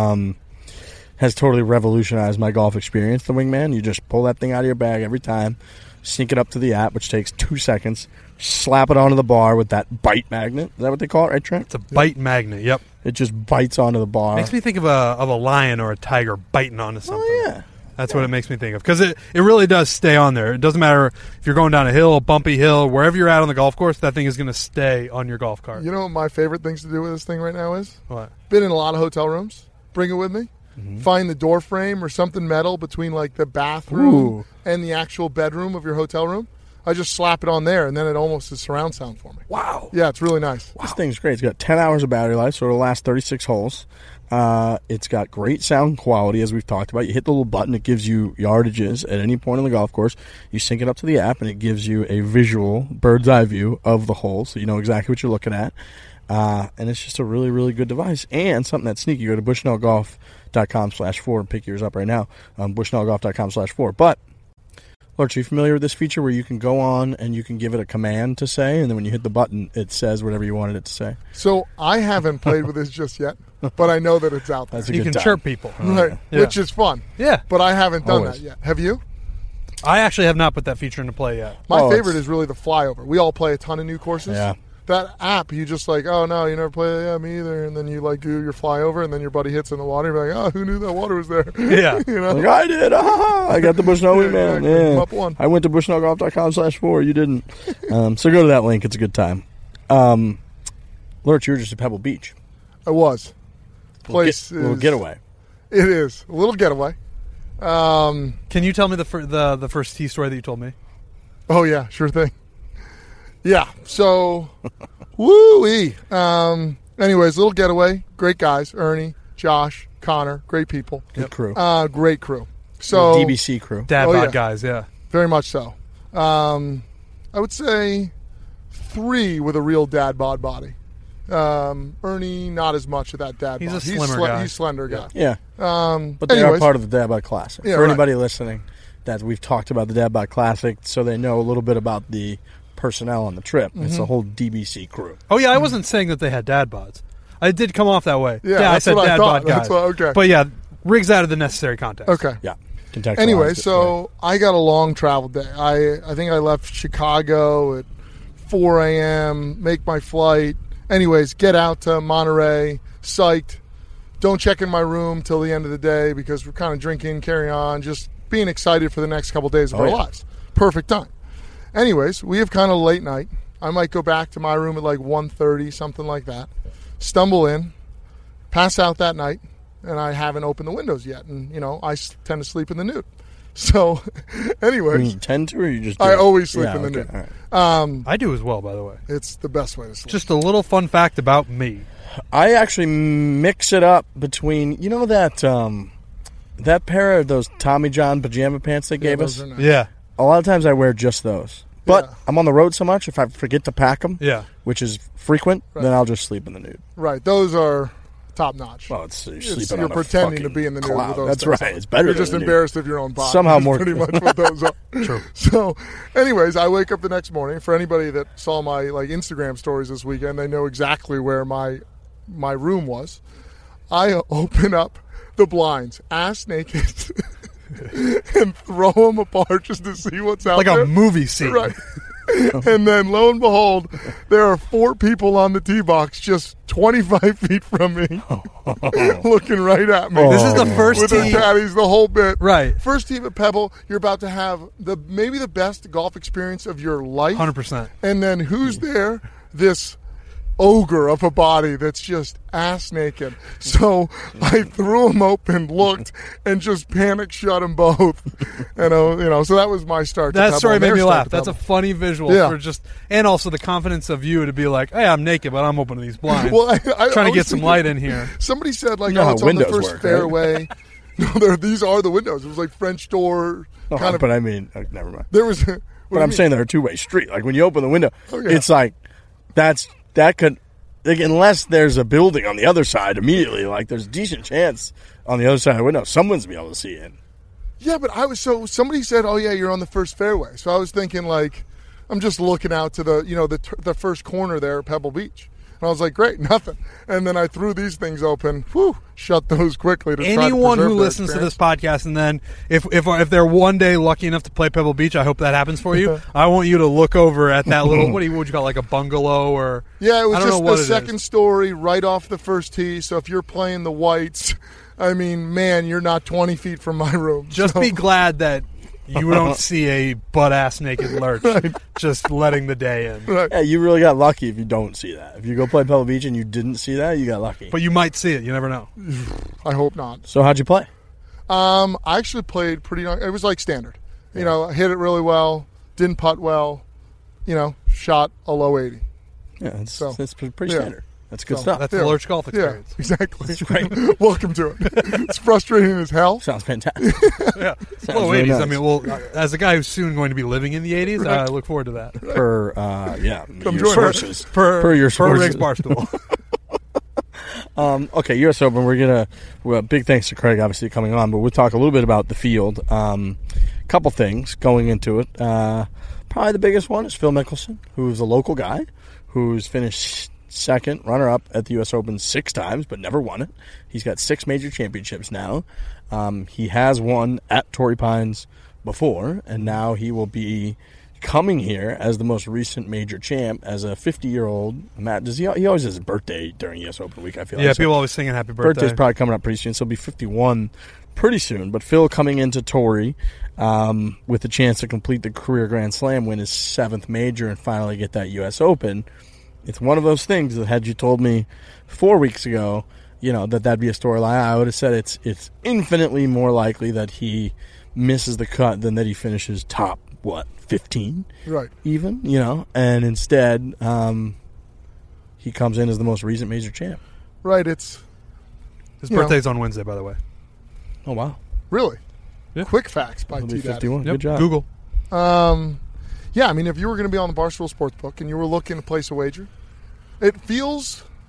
A: Has totally revolutionized my golf experience, the Wingman. You just pull that thing out of your bag every time, sneak it up to the app, which takes 2 seconds, slap it onto the bar with that bite magnet. Is that what they call it, right, Trent?
B: It's a bite magnet. Yep.
A: It just bites onto the bar.
B: Makes me think of a lion or a tiger biting onto something.
A: Oh, yeah.
B: That's what it makes me think of. Because it really does stay on there. It doesn't matter if you're going down a hill, a bumpy hill, wherever you're at on the golf course, that thing is going to stay on your golf cart.
D: You know what my favorite things to do with this thing right now is?
B: What?
D: Been in a lot of hotel rooms. Bring it with me.
A: Mm-hmm.
D: Find the door frame or something metal between, like, the bathroom
A: Ooh.
D: and the actual bedroom of your hotel room. I just slap it on there, and then it almost is surround sound for me.
B: Wow.
D: Yeah, it's really nice.
A: This thing's great. It's got 10 hours of battery life, so it'll last 36 holes. It's got great sound quality, as we've talked about. You hit the little button, it gives you yardages at any point on the golf course. You sync it up to the app, and it gives you a visual bird's eye view of the hole, so you know exactly what you're looking at. And it's just a really, really good device. And something that's sneaky, go to bushnellgolf.com/4 and pick yours up right now. Bushnellgolf.com/4. But, Lurch, are you familiar with this feature where you can go on and you can give it a command to say, and then when you hit the button, it says whatever you wanted it to say?
D: So I haven't played with this just yet, but I know that it's out there.
A: That's a
B: You
A: good
B: can
A: time.
B: chirp people.
D: Right,
B: Yeah.
D: which is fun.
B: Yeah.
D: But I haven't done
A: Always.
D: that yet. Have you?
B: I actually have not put that feature into play yet.
D: My
A: Oh,
D: favorite
A: it's-
D: is really the flyover. We all play a ton of new courses.
A: Yeah.
D: That app, you just like, oh no, you never play. Yeah, me either. And then you like do your flyover, and then your buddy hits in the water. You're like, oh, who knew that water was there?
B: Yeah.
D: You know.
A: Like, I did. I got the Bushnell
D: Yeah,
A: man.
D: exactly.
A: Yeah.
D: Up one.
A: I went to bushnellgolf.com/4. You didn't. So go to that link. It's a good time. Lurch, you were just at Pebble Beach.
D: I was. Place
A: Little
D: is-
A: getaway.
D: It is a little getaway.
B: Can you tell me the first tee story that you told me?
D: Oh yeah, sure thing. Yeah. So, woo-wee. Anyways, little getaway. Great guys. Ernie, Josh, Connor. Great people.
A: Good crew.
D: Great crew. So
A: DBC crew.
B: Dad
D: Oh,
B: bod
D: yeah.
B: guys, yeah.
D: very much so. I would say 3 with a real dad bod body. Ernie, not as much of that dad
B: He's
D: bod.
B: a slimmer guy.
D: He's slender guy.
A: Yeah. But they
D: anyways.
A: are part of the Dad Bod Classic.
D: Yeah,
A: For
D: right.
A: anybody listening, that we've talked about the Dad Bod Classic, so they know a little bit about the personnel on the trip.
D: Mm-hmm.
A: It's the whole DBC crew.
B: Oh yeah, I wasn't saying that they had dad bods. I did come off that way.
D: Yeah,
B: I
D: that's
B: said
D: what I
B: dad
D: thought.
B: bod guys.
D: That's what- okay.
B: But yeah, Riggs out of the necessary context.
D: Okay.
A: Yeah. Contextualized
D: Anyway,
A: it,
D: so I got a long travel day. I think I left Chicago at 4 a.m., make my flight. Anyways, get out to Monterey, psyched. Don't check in my room till the end of the day because we're kind of drinking, carry on, just being excited for the next couple days of our lives. Perfect time. Anyways, we have kind of late night. I might go back to my room at like 1:30, something like that. Stumble in, pass out that night, and I haven't opened the windows yet. And, I tend to sleep in the nude. So, anyways,
A: You tend to, or you just do
D: I
A: it?
D: always sleep
A: Yeah,
D: in the
A: okay,
D: nude.
A: all right.
B: I do as well, by the way.
D: It's the best way to sleep.
B: Just a little fun fact about me.
A: I actually mix it up between, that pair of those Tommy John pajama pants they gave us?
D: those are nice.
B: Yeah.
A: A lot of times I wear just those. But
D: Yeah.
A: I'm on the road so much, if I forget to pack them,
B: Yeah.
A: which is frequent, then I'll just sleep in the nude.
D: Right. Those are top notch.
A: Well, you're sleeping
D: You're
A: on a
D: pretending to
A: fucking
D: be in the nude
A: cloud.
D: with those
A: That's
D: things
A: right.
D: on.
A: It's better
D: You're
A: than
D: just
A: the nude.
D: embarrassed of your own body.
A: Somehow
D: That's
A: more-
D: pretty much what those are.
B: True.
D: So, anyways, I wake up the next morning. For anybody that saw my Instagram stories this weekend, they know exactly where my room was. I open up the blinds, ass naked, and throw them apart just to see what's out
B: Like
D: there.
B: a movie scene.
D: Right. And then, lo and behold, there are 4 people on the tee box just 25 feet from me, looking right at me.
B: This is the first
D: with their
B: tee.
D: caddies, the whole bit.
B: Right.
D: First tee at Pebble, you're about to have maybe the best golf experience of your life.
B: 100%.
D: And then who's there? This ogre of a body that's just ass naked. So I threw them open, looked, and just panic shut them both. And so that was my start. to
B: That
D: Pebble,
B: story
D: and
B: made
D: their
B: me
D: start
B: laugh.
D: to
B: That's a
D: Pebble.
B: funny visual
D: Yeah.
B: and also the confidence of you to be like, hey, I'm naked, but I'm opening these blinds.
D: Well, I
B: trying
D: was
B: to get some
D: thinking-
B: light in here.
D: Somebody said
A: You know
D: oh,
A: how
D: it's on the
A: windows
D: first
A: work, right?
D: fairway. No, these are the windows. It was like French door kind of.
A: But I mean, never mind.
D: There was.
A: But I'm saying they're a two-way street. Like when you open the window,
D: Oh, yeah.
A: it's like that could, unless there's a building on the other side immediately, like there's a decent chance on the other side of the window someone's gonna be able to see in.
D: Yeah, but somebody said, "Oh yeah, you're on the first fairway." So I was thinking I'm just looking out to the first corner there at Pebble Beach. And I was like, great, nothing. And then I threw these things open, shut those quickly to try to
B: Anyone
D: preserve
B: who
D: their
B: listens to this
D: experience.
B: podcast, and then if they're one day lucky enough to play Pebble Beach, I hope that happens for you. I want you to look over at that little what would you call it, like a bungalow or
D: Yeah, it was
B: I don't
D: just
B: know what
D: the
B: it
D: second
B: is.
D: story right off the first tee. So if you're playing the whites, I mean, man, you're not 20 feet from my room.
B: Just
D: So-
B: be glad that you don't see a butt-ass naked lurch just letting the day in.
D: Right.
A: Yeah, you really got lucky if you don't see that. If you go play Pebble Beach and you didn't see that, you got lucky.
B: But you might see it. You never know.
D: I hope not.
A: So how'd you play?
D: I actually played pretty. It was like standard. I hit it really well. Didn't putt well. Shot a low 80.
A: Yeah, it's
D: So,
A: pretty
D: yeah.
A: standard. That's good
D: So,
A: stuff.
B: That's
D: Yeah.
B: the lurch golf
D: Yeah,
B: experience.
D: exactly.
A: great.
D: Welcome to it. It's frustrating as hell.
A: Sounds fantastic.
B: Yeah.
A: Sounds
B: Low
A: really
B: 80s. I
A: nice.
B: mean, well, as a guy who's soon going to be living in the 80s, I look forward to that.
A: Per
D: Come
A: your
D: join us.
A: sources.
B: Per
A: your sources.
B: Riggs Barstool.
A: Okay, U.S. Open. Big thanks to Craig, obviously, coming on, but we'll talk a little bit about the field. Couple things going into it. Probably the biggest one is Phil Mickelson, who's a local guy, who's finished second, runner-up at the U.S. Open 6 times, but never won it. He's got 6 major championships now. He has won at Torrey Pines before, and now he will be coming here as the most recent major champ as a 50-year-old. Matt, he always has his birthday during U.S. Open week, I feel like.
B: Yeah,
A: So
B: people always singing happy birthday.
A: birthday's probably coming up pretty soon, so he'll be 51 pretty soon. But Phil coming into Torrey with the chance to complete the career Grand Slam, win his 7th major, and finally get that U.S. Open. It's one of those things that had you told me 4 weeks ago, that'd be a storyline, I would have said it's infinitely more likely that he misses the cut than that he finishes top, 15?
D: Right.
A: Even, and instead he comes in as the most recent major champ.
D: Right. It's
B: His
D: you know.
B: birthday's on Wednesday, by the way.
A: Oh, wow.
D: really
B: Yeah.
D: quick facts by
A: He'll be
D: T-Daddy.
A: 51.
B: Yep.
A: Good job.
B: Google.
D: Yeah, I mean, if you were going to be on the Barstool Sportsbook and you were looking to place a wager, it feels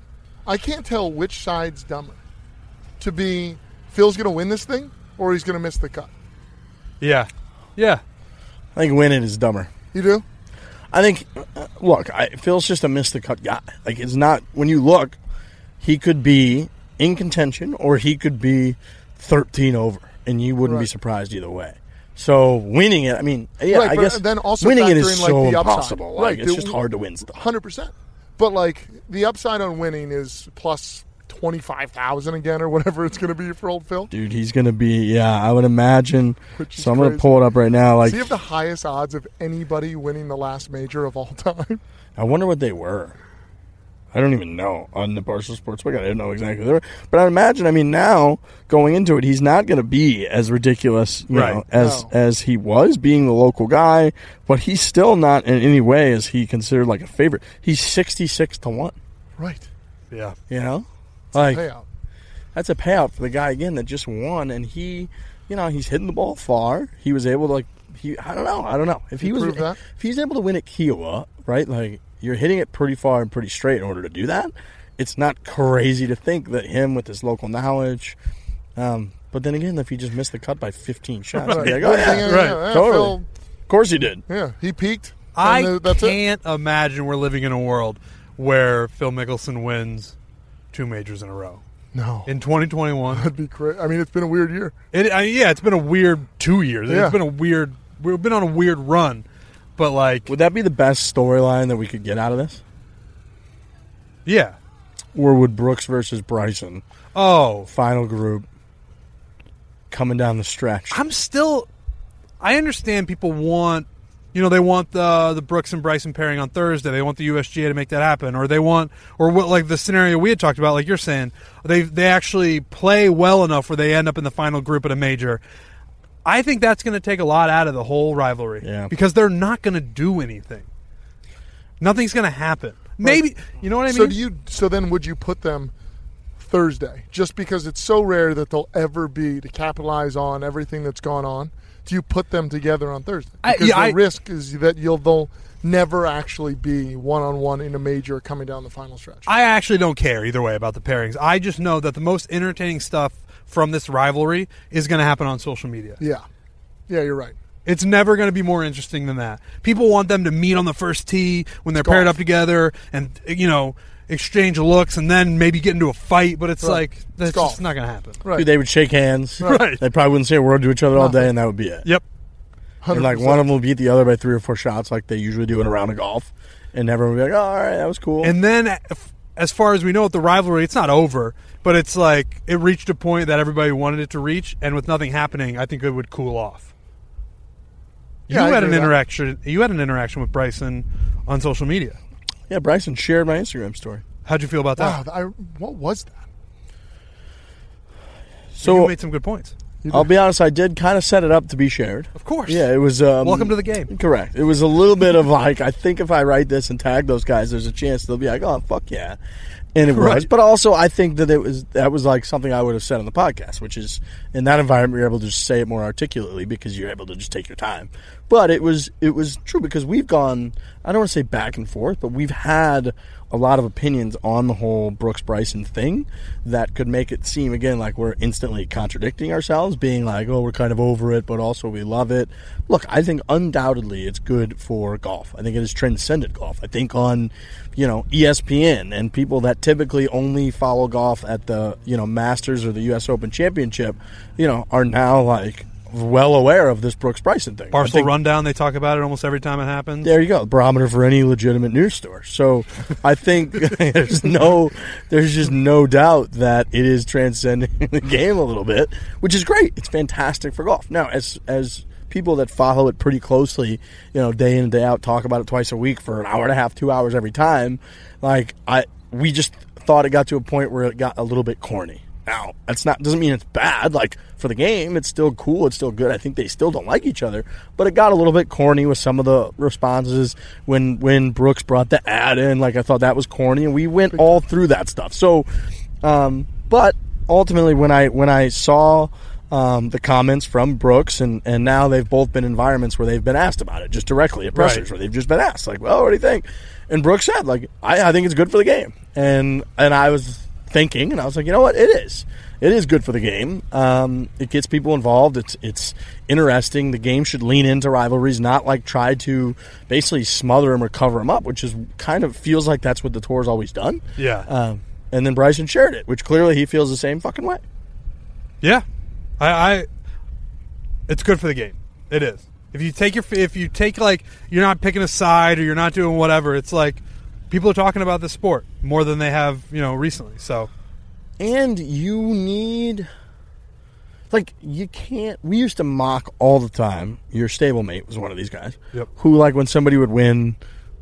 D: I can't tell which side's dumber. To be Phil's going to win this thing or he's going to miss the cut.
B: Yeah. Yeah.
A: I think winning is dumber.
D: You do?
A: I think, look, Phil's just a miss the cut guy. Like, it's not, when you look, he could be in contention or he could be 13 over, and you wouldn't be surprised either way. So winning it, I mean, yeah, I guess
D: then also
A: winning it is
D: factor in,
A: so
D: like, the upside.
A: impossible. Like, it's just hard to win stuff.
D: 100%. But, like, the upside on winning is plus 25,000 again or whatever it's going to be for old Phil.
A: Dude, he's going to be, I would imagine. So I'm going to
D: crazy.
A: pull it up right now. Like,
D: Does he have the highest odds of anybody winning the last major of all time?
A: I wonder what they were. I don't even know on the Barstool Sportsbook. I didn't know exactly what they were. But I imagine, I mean, now going into it, he's not going to be as ridiculous as he was being the local guy, but he's still not in any way is he considered like a favorite. He's 66-1.
D: Right.
B: Yeah.
A: You know?
D: Like, payout.
A: That's a payout for the guy, again, that just won, and he, he's hitting the ball far. He was able to, like, I don't know. If he's able to win at Kiowa, right, like, you're hitting it pretty far and pretty straight in order to do that. It's not crazy to think that him with his local knowledge, but then again, if he just missed the cut by 15 shots,
D: Right.
A: I'd be like, oh, yeah, totally.
D: Phil,
A: Of course he did.
D: Yeah, he peaked.
B: I
D: that's
B: can't imagine we're living in a world where Phil Mickelson wins 2 majors in a row.
D: No.
B: In 2021.
D: That'd be crazy. I mean, it's been a weird year.
B: It's been a weird 2 years.
D: Yeah.
B: It's been we've been on a weird run. But, like...
A: Would that be the best storyline that we could get out of this?
B: Yeah.
A: Or would Brooks versus Bryson, final group, coming down the stretch?
B: I understand people want... they want the Brooks and Bryson pairing on Thursday. They want the USGA to make that happen. Or they want... Or what, like the scenario we had talked about, like you're saying, they actually play well enough where they end up in the final group at a major. I think that's going to take a lot out of the whole rivalry.
A: Yeah.
B: Because they're not going to do anything. Nothing's going to happen. Maybe, you know what I mean?
D: So then would you put them Thursday? Just because it's so rare that they'll ever be to capitalize on everything that's gone on. Do you put them together on Thursday? Because the risk is that they'll never actually be one-on-one in a major coming down the final stretch.
B: I actually don't care either way about the pairings. I just know that the most entertaining stuff from this rivalry is going to happen on social media.
D: Yeah. Yeah, you're right.
B: It's never going to be more interesting than that. People want them to meet on the first tee when they're paired up together and, exchange looks and then maybe get into a fight, but that's just not going to happen.
D: Right.
A: Dude, they would shake hands.
B: Right.
A: They probably wouldn't say a word to each other all day, and that would be it.
B: Yep.
A: And like one of them will beat the other by 3 or 4 shots like they usually do in a round of golf, and everyone will be like, oh, all right, that was cool.
B: And then, as far as we know, with the rivalry, it's not over, but it's like it reached a point that everybody wanted it to reach, and with nothing happening, I think it would cool off. You had an interaction. You had an interaction with Bryson on social media.
A: Yeah, Bryson shared my Instagram story.
B: How'd you feel about that?
D: Wow, what was that?
A: So
B: you made some good points.
A: I'll be honest, I did kind of set it up to be shared.
B: Of course.
A: Yeah, it was...
B: welcome to the game.
A: Correct. It was a little bit of like, I think if I write this and tag those guys, there's a chance they'll be like, oh, fuck yeah. And it was.
B: Right.
A: But also, I think that that was like something I would have said on the podcast, which is, in that environment, you're able to just say it more articulately because you're able to just take your time. But it was true because we've gone, I don't want to say back and forth, but we've had a lot of opinions on the whole Brooks-Bryson thing that could make it seem, again, like we're instantly contradicting ourselves, being like, oh, we're kind of over it, but also we love it. Look, I think undoubtedly it's good for golf. I think it has transcended golf. I think on, ESPN and people that typically only follow golf at the, Masters or the U.S. Open Championship, are now like well aware of this Brooks-Bryson thing.
B: Barstool Rundown, they talk about it almost every time it happens.
A: There you go, the barometer for any legitimate news store. So I think there's just no doubt that it is transcending the game a little bit, which is great. It's fantastic for golf. Now, as people that follow it pretty closely, day in and day out, talk about it twice a week for an hour and a half, 2 hours every time, we just thought it got to a point where it got a little bit corny. Now, doesn't mean it's bad. Like, for the game, it's still cool. It's still good. I think they still don't like each other. But it got a little bit corny with some of the responses when Brooks brought the ad in. Like, I thought that was corny, and we went all through that stuff. So, but ultimately, when I saw the comments from Brooks, and now they've both been in environments where they've been asked about it, just directly at pressers, where they've just been asked, like, well, what do you think? And Brooks said, like, I think it's good for the game. And I was thinking, and I was like, you know what, it is. It is good for the game. It gets people involved. It's interesting. The game should lean into rivalries, not like try to basically smother them or cover them up, which is kind of feels like that's what the tour's always done.
B: Yeah.
A: And then Bryson shared it, which clearly he feels the same fucking way.
B: Yeah. It's good for the game. It is. If you take like, you're not picking a side or you're not doing whatever, it's like people are talking about the sport more than they have, recently. So.
A: And you need, like, you can't, we used to mock all the time. Your stablemate was one of these guys.
B: Yep.
A: Who, like, when somebody would win,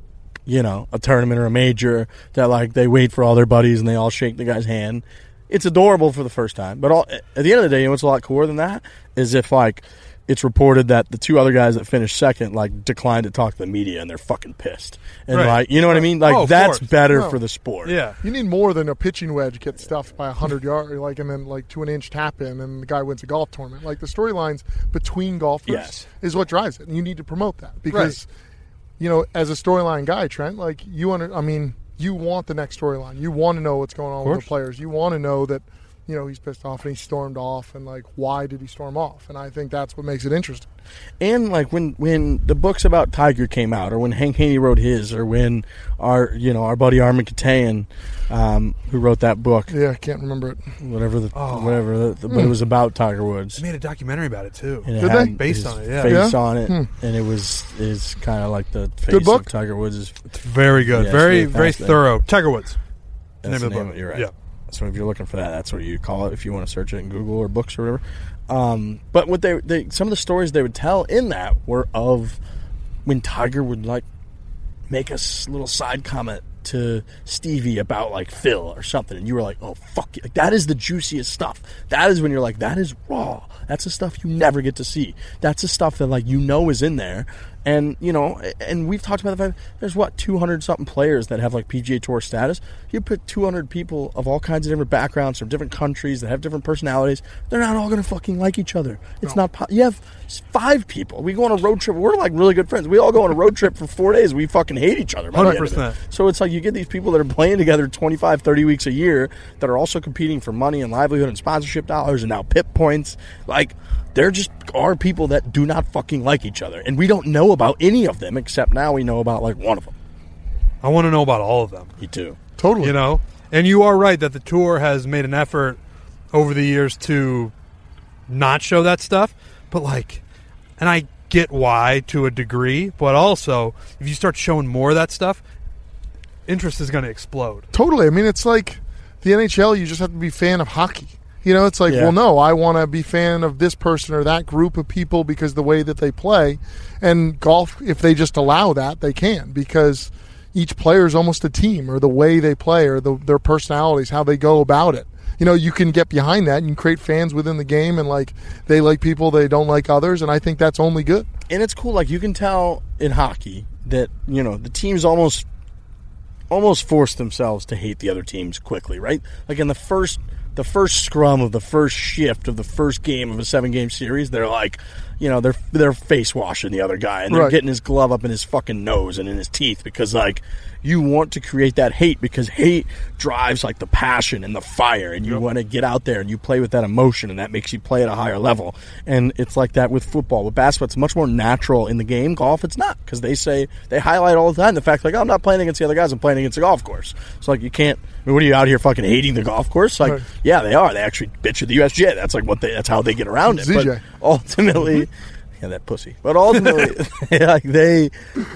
A: a tournament or a major, that, like, they wait for all their buddies and they all shake the guy's hand. It's adorable for the first time. But at the end of the day, what's a lot cooler than that is if, like, it's reported that the two other guys that finished second, like, declined to talk to the media and they're fucking pissed. And, like, you know what I mean? Like, that's better for the sport.
B: Yeah.
D: You need more than a pitching wedge gets stuffed by 100 yards, like, and then, like, to an inch tap in and the guy wins a golf tournament. Like, the storylines between golfers is what drives it. And you need to promote that because, as a storyline guy, Trent, like, you want the next storyline. You want to know what's going on with the players. You want to know that, he's pissed off and he stormed off, and, like, why did he storm off? And I think that's what makes it interesting.
A: And, like, when the books about Tiger came out, or when Hank Haney wrote his, or when our buddy Armin Katayan, who wrote that book.
D: Yeah, I can't remember it.
A: But it was about Tiger Woods.
B: They made a documentary about it, too.
A: And
D: Did they?
B: Based on it, yeah.
A: Face on it, and it is kind of like the face
D: Good book?
A: of Tiger Woods.
B: It's very good.
A: Yeah,
B: very,
A: it's
B: very thorough. Tiger Woods.
A: That's
B: the name of the book.
A: You're right.
B: Yeah.
A: So if you're looking for that, that's what you call it if you want to search it in Google or books or whatever. But what they some of the stories they would tell in that were of when Tiger would, like, make a little side comment to Stevie about, like, Phil or something, and you were like, oh, fuck you. Like, that is the juiciest stuff. That is when you're like, that is raw. That's the stuff you never get to see. That's the stuff that, like, is in there. And, and we've talked about the fact there's, 200-something players that have, like, PGA Tour status. You put 200 people of all kinds of different backgrounds from different countries that have different personalities. They're not all going to fucking like each other. It's not you have 5 people. We go on a road trip. We're, like, really good friends. We all go on a road trip for 4 days. We fucking hate each other.
B: 100%.
A: So it's like you get these people that are playing together 25, 30 weeks a year that are also competing for money and livelihood and sponsorship dollars and now PIP points. Like, there just are people that do not fucking like each other. And we don't know about any of them, except now we know about, like, one of them.
B: I want to know about all of them.
A: Me too.
D: Totally.
B: And you are right that the tour has made an effort over the years to not show that stuff. But, like, and I get why to a degree, but also if you start showing more of that stuff, interest is going to explode.
D: Totally. I mean, it's like the NHL, you just have to be a fan of hockey. It's like, well, no, I want to be a fan of this person or that group of people because the way that they play. And golf, if they just allow that, they can, because each player is almost a team, or the way they play, or their personalities, how they go about it. You can get behind that and you create fans within the game, and, like, they like people, they don't like others, and I think that's only good.
A: And it's cool. Like, you can tell in hockey that, the teams almost force themselves to hate the other teams quickly, right? Like, in the first scrum of the first shift of the first game of a 7-game series, they're like, they're face washing the other guy, and they're getting his glove up in his fucking nose and in his teeth, because, like, you want to create that hate, because hate drives, like, the passion and the fire, and you want to get out there and you play with that emotion, and that makes you play at a higher level. And it's like that with football. With basketball, it's much more natural in the game. Golf, it's not, because they highlight all the time the fact, like, oh, I'm not playing against the other guys, I'm playing against the golf course. So, like, you can't, what are you out here fucking hating the golf course? Like, yeah, they are. They actually bitch at the USGA. That's like that's how they get around it.
D: ZJ.
A: But ultimately, that pussy. But ultimately, like, they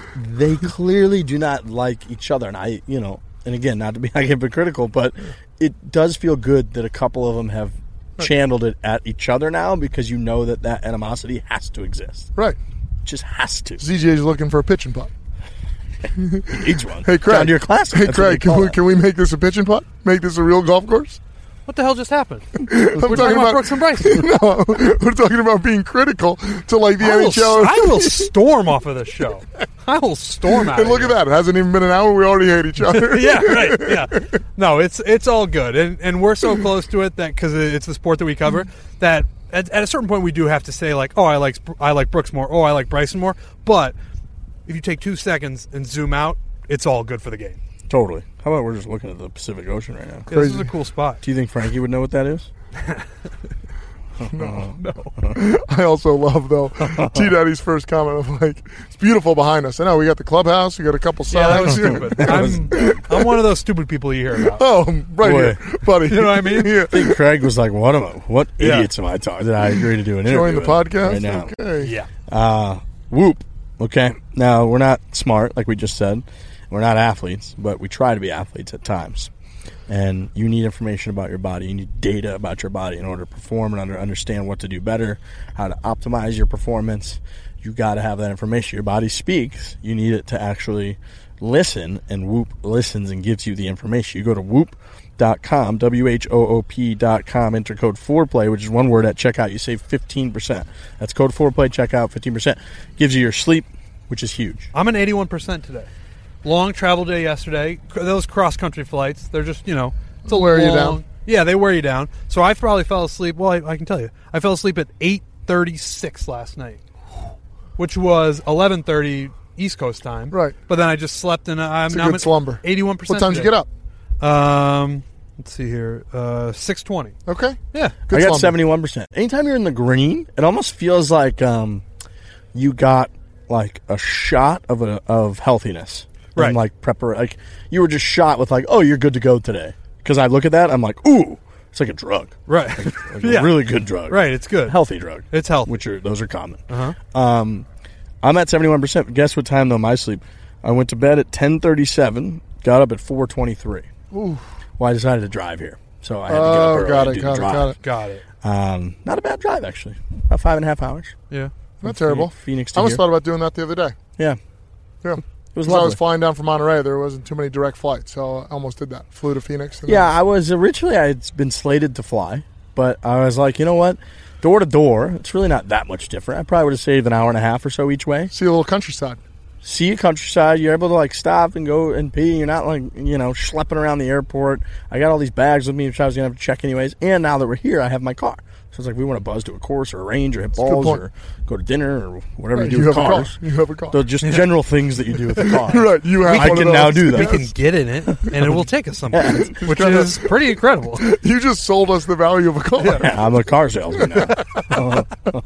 A: clearly do not like each other. And and again, not to be hypocritical, but it does feel good that a couple of them have channeled it at each other now, because that animosity has to exist.
D: Right.
A: It just has to.
D: ZJ's looking for a pitch and putt.
A: He needs one.
D: Hey, Craig.
A: John Deere Classic.
D: Hey,
A: That's
D: Craig, can we make this a pitch and putt? Make this a real golf course?
B: What the hell just happened?
D: We're
B: talking about Brooks and Bryson.
D: No, we're talking about being critical to, like, the NHL.
B: I will storm off of this show. I will storm out.
D: And look at that. It hasn't even been an hour. We already hate each other.
B: Yeah, right. Yeah. No, it's all good. And we're so close to it that because it's the sport that we cover that at a certain point we do have to say like, oh, I like Brooks more. Oh, I like Bryson more. But if you take 2 seconds and zoom out, it's all good for the game.
A: Totally. How about we're just looking at the Pacific Ocean right now?
B: Yeah, this is a cool spot.
A: Do you think Frankie would know what that is?
D: No. I also love, though, T-Daddy's first comment of, like, it's beautiful behind us. I know, we got the clubhouse, we got a couple
B: Yeah, that was
D: signs.
B: stupid. I'm one of those stupid people you hear about.
D: Oh, right
A: Boy.
D: here, buddy.
B: You know what I mean?
D: Yeah.
A: I think Craig was like, what
B: Yeah.
A: idiots am I talking? Did I agree to do an interview
D: Join the
A: with
D: podcast?
A: right now?
D: Okay.
B: Yeah.
A: Whoop. Okay. Now, we're not smart, like we just said. We're not athletes, but we try to be athletes at times. And you need information about your body. You need data about your body in order to perform and understand what to do better, how to optimize your performance. You got to have that information. Your body speaks. You need it to actually listen, and Whoop listens and gives you the information. You go to whoop.com, WHOOP.com, enter code 4PLAY, which is one word at checkout. You save 15%. That's code 4PLAY, checkout, 15%. Gives you your sleep, which is huge.
B: I'm an 81% today. Long travel day yesterday. Those cross-country flights, they're just, it's a
D: Wear you
B: long...
D: down.
B: Yeah, they wear you down. So I probably fell asleep, well, I can tell you. I fell asleep at 8:36 last night, which was 11:30 East Coast time.
D: Right.
B: But then I just slept, and I'm
D: It's a
B: now
D: good
B: at
D: slumber.
B: 81%.
D: What time did you
B: today.
D: get up?
B: Let's see here. 6:20.
D: Okay.
B: Yeah.
D: Good
A: I got
D: slumber.
A: 71%. Anytime you're in the green, it almost feels like you got like a shot of healthiness.
B: Right.
A: And like like you were just shot with like, oh, you're good to go today. Because I look at that, I'm like, ooh, it's like a drug.
B: Right.
A: Like a really good drug.
B: Right, it's good.
A: Healthy drug.
B: It's healthy.
A: Those are common.
B: Uh-huh.
A: I'm at 71%. Guess what time though my sleep? I went to bed at 10:37, got up at 4:23.
D: Ooh.
A: Well, I decided to drive here. So I had to get up early and do the drive.
B: Got it.
A: Not a bad drive, actually. About 5.5 hours.
B: Yeah.
D: Not terrible.
A: Phoenix
D: I
A: to
D: almost
A: here.
D: thought about doing that the other day.
A: Yeah.
D: Yeah.
A: It was
D: Because I was
A: lovely.
D: flying down from Monterey. There wasn't too many direct flights, so I almost did that. Flew to Phoenix. And
A: Yeah, I was originally, I had been slated to fly, but I was like, you know what? Door to door, it's really not that much different. I probably would have saved an hour and a half or so each way.
D: see a little countryside.
A: See a countryside, you're able to like stop and go and pee. You're not like, schlepping around the airport. I got all these bags with me, which I was going to have to check anyways. And now that we're here, I have my car. So it's like we want to buzz to a course or a range or hit
D: a good
A: balls
D: point.
A: or go to dinner or whatever
D: Right,
A: you do with
D: have a car.
A: cars.
D: You have a car.
A: So just general things that you do with the car.
D: Right, you have
A: I
D: one
A: can
D: of
A: now
D: those.
A: do
B: We
A: that.
B: can get in it, and it will take us somewhere, which is pretty incredible.
D: You just sold us the value of a car.
A: Yeah, I'm a car salesman now.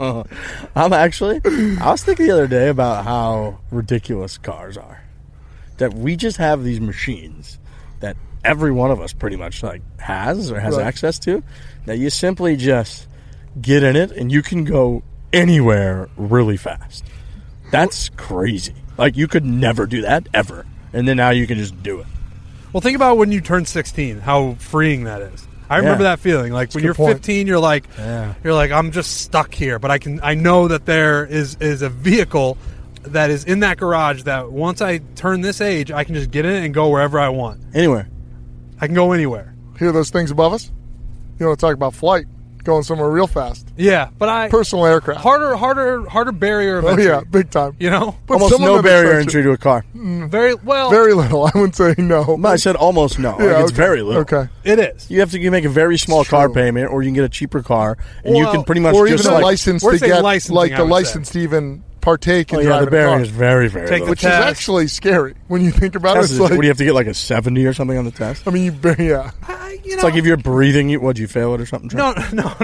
A: I was thinking the other day about how ridiculous cars are. That we just have these machines that every one of us pretty much like has or has
D: Right.
A: access to, that you simply just get in it and you can go anywhere really fast. That's crazy. Like you could never do that ever. And then now you can just do it.
B: Well, think about when you turn 16, how freeing that is. I remember
A: Yeah.
B: that feeling. Like when
D: a
B: you're
D: good point.
B: 15, you're like,
A: Yeah.
B: I'm just stuck here. But I know that there is a vehicle that is in that garage that once I turn this age, I can just get in it and go wherever I want.
A: Anywhere.
B: I can go anywhere.
D: Hear those things above us? You want to talk about flight? Going somewhere real fast.
B: Yeah, but
D: Personal aircraft.
B: harder barrier of
D: Oh,
B: entry.
D: yeah, big time.
B: You know,
D: But
A: Almost
D: some of
A: no
D: them
A: barrier
D: expensive.
A: entry to a car.
B: very well.
D: Very little. I wouldn't say no.
A: I said almost no.
D: Yeah,
A: Like it's
D: okay.
A: very little.
D: Okay.
B: It is.
A: You have to make a very small
D: It's
A: car
D: true.
A: payment, or you can get a cheaper car, and you
B: Well,
A: can pretty much
D: Or
A: just
D: even a
A: like,
D: license
B: we're
D: to
B: saying
D: get,
B: licensing,
D: like
B: I
D: the
B: would
D: license to even partake in
A: oh yeah,
D: driving
A: the bearing
D: a car.
A: is very, very
B: Take the
A: little.
D: Which is
B: test.
D: actually scary when you think about it.
A: Test
D: It's
A: is-
D: like,
A: what do you have to get, like a 70 or something on the test?
D: I mean, yeah.
A: It's like if you're breathing, would you fail it or something?
B: no.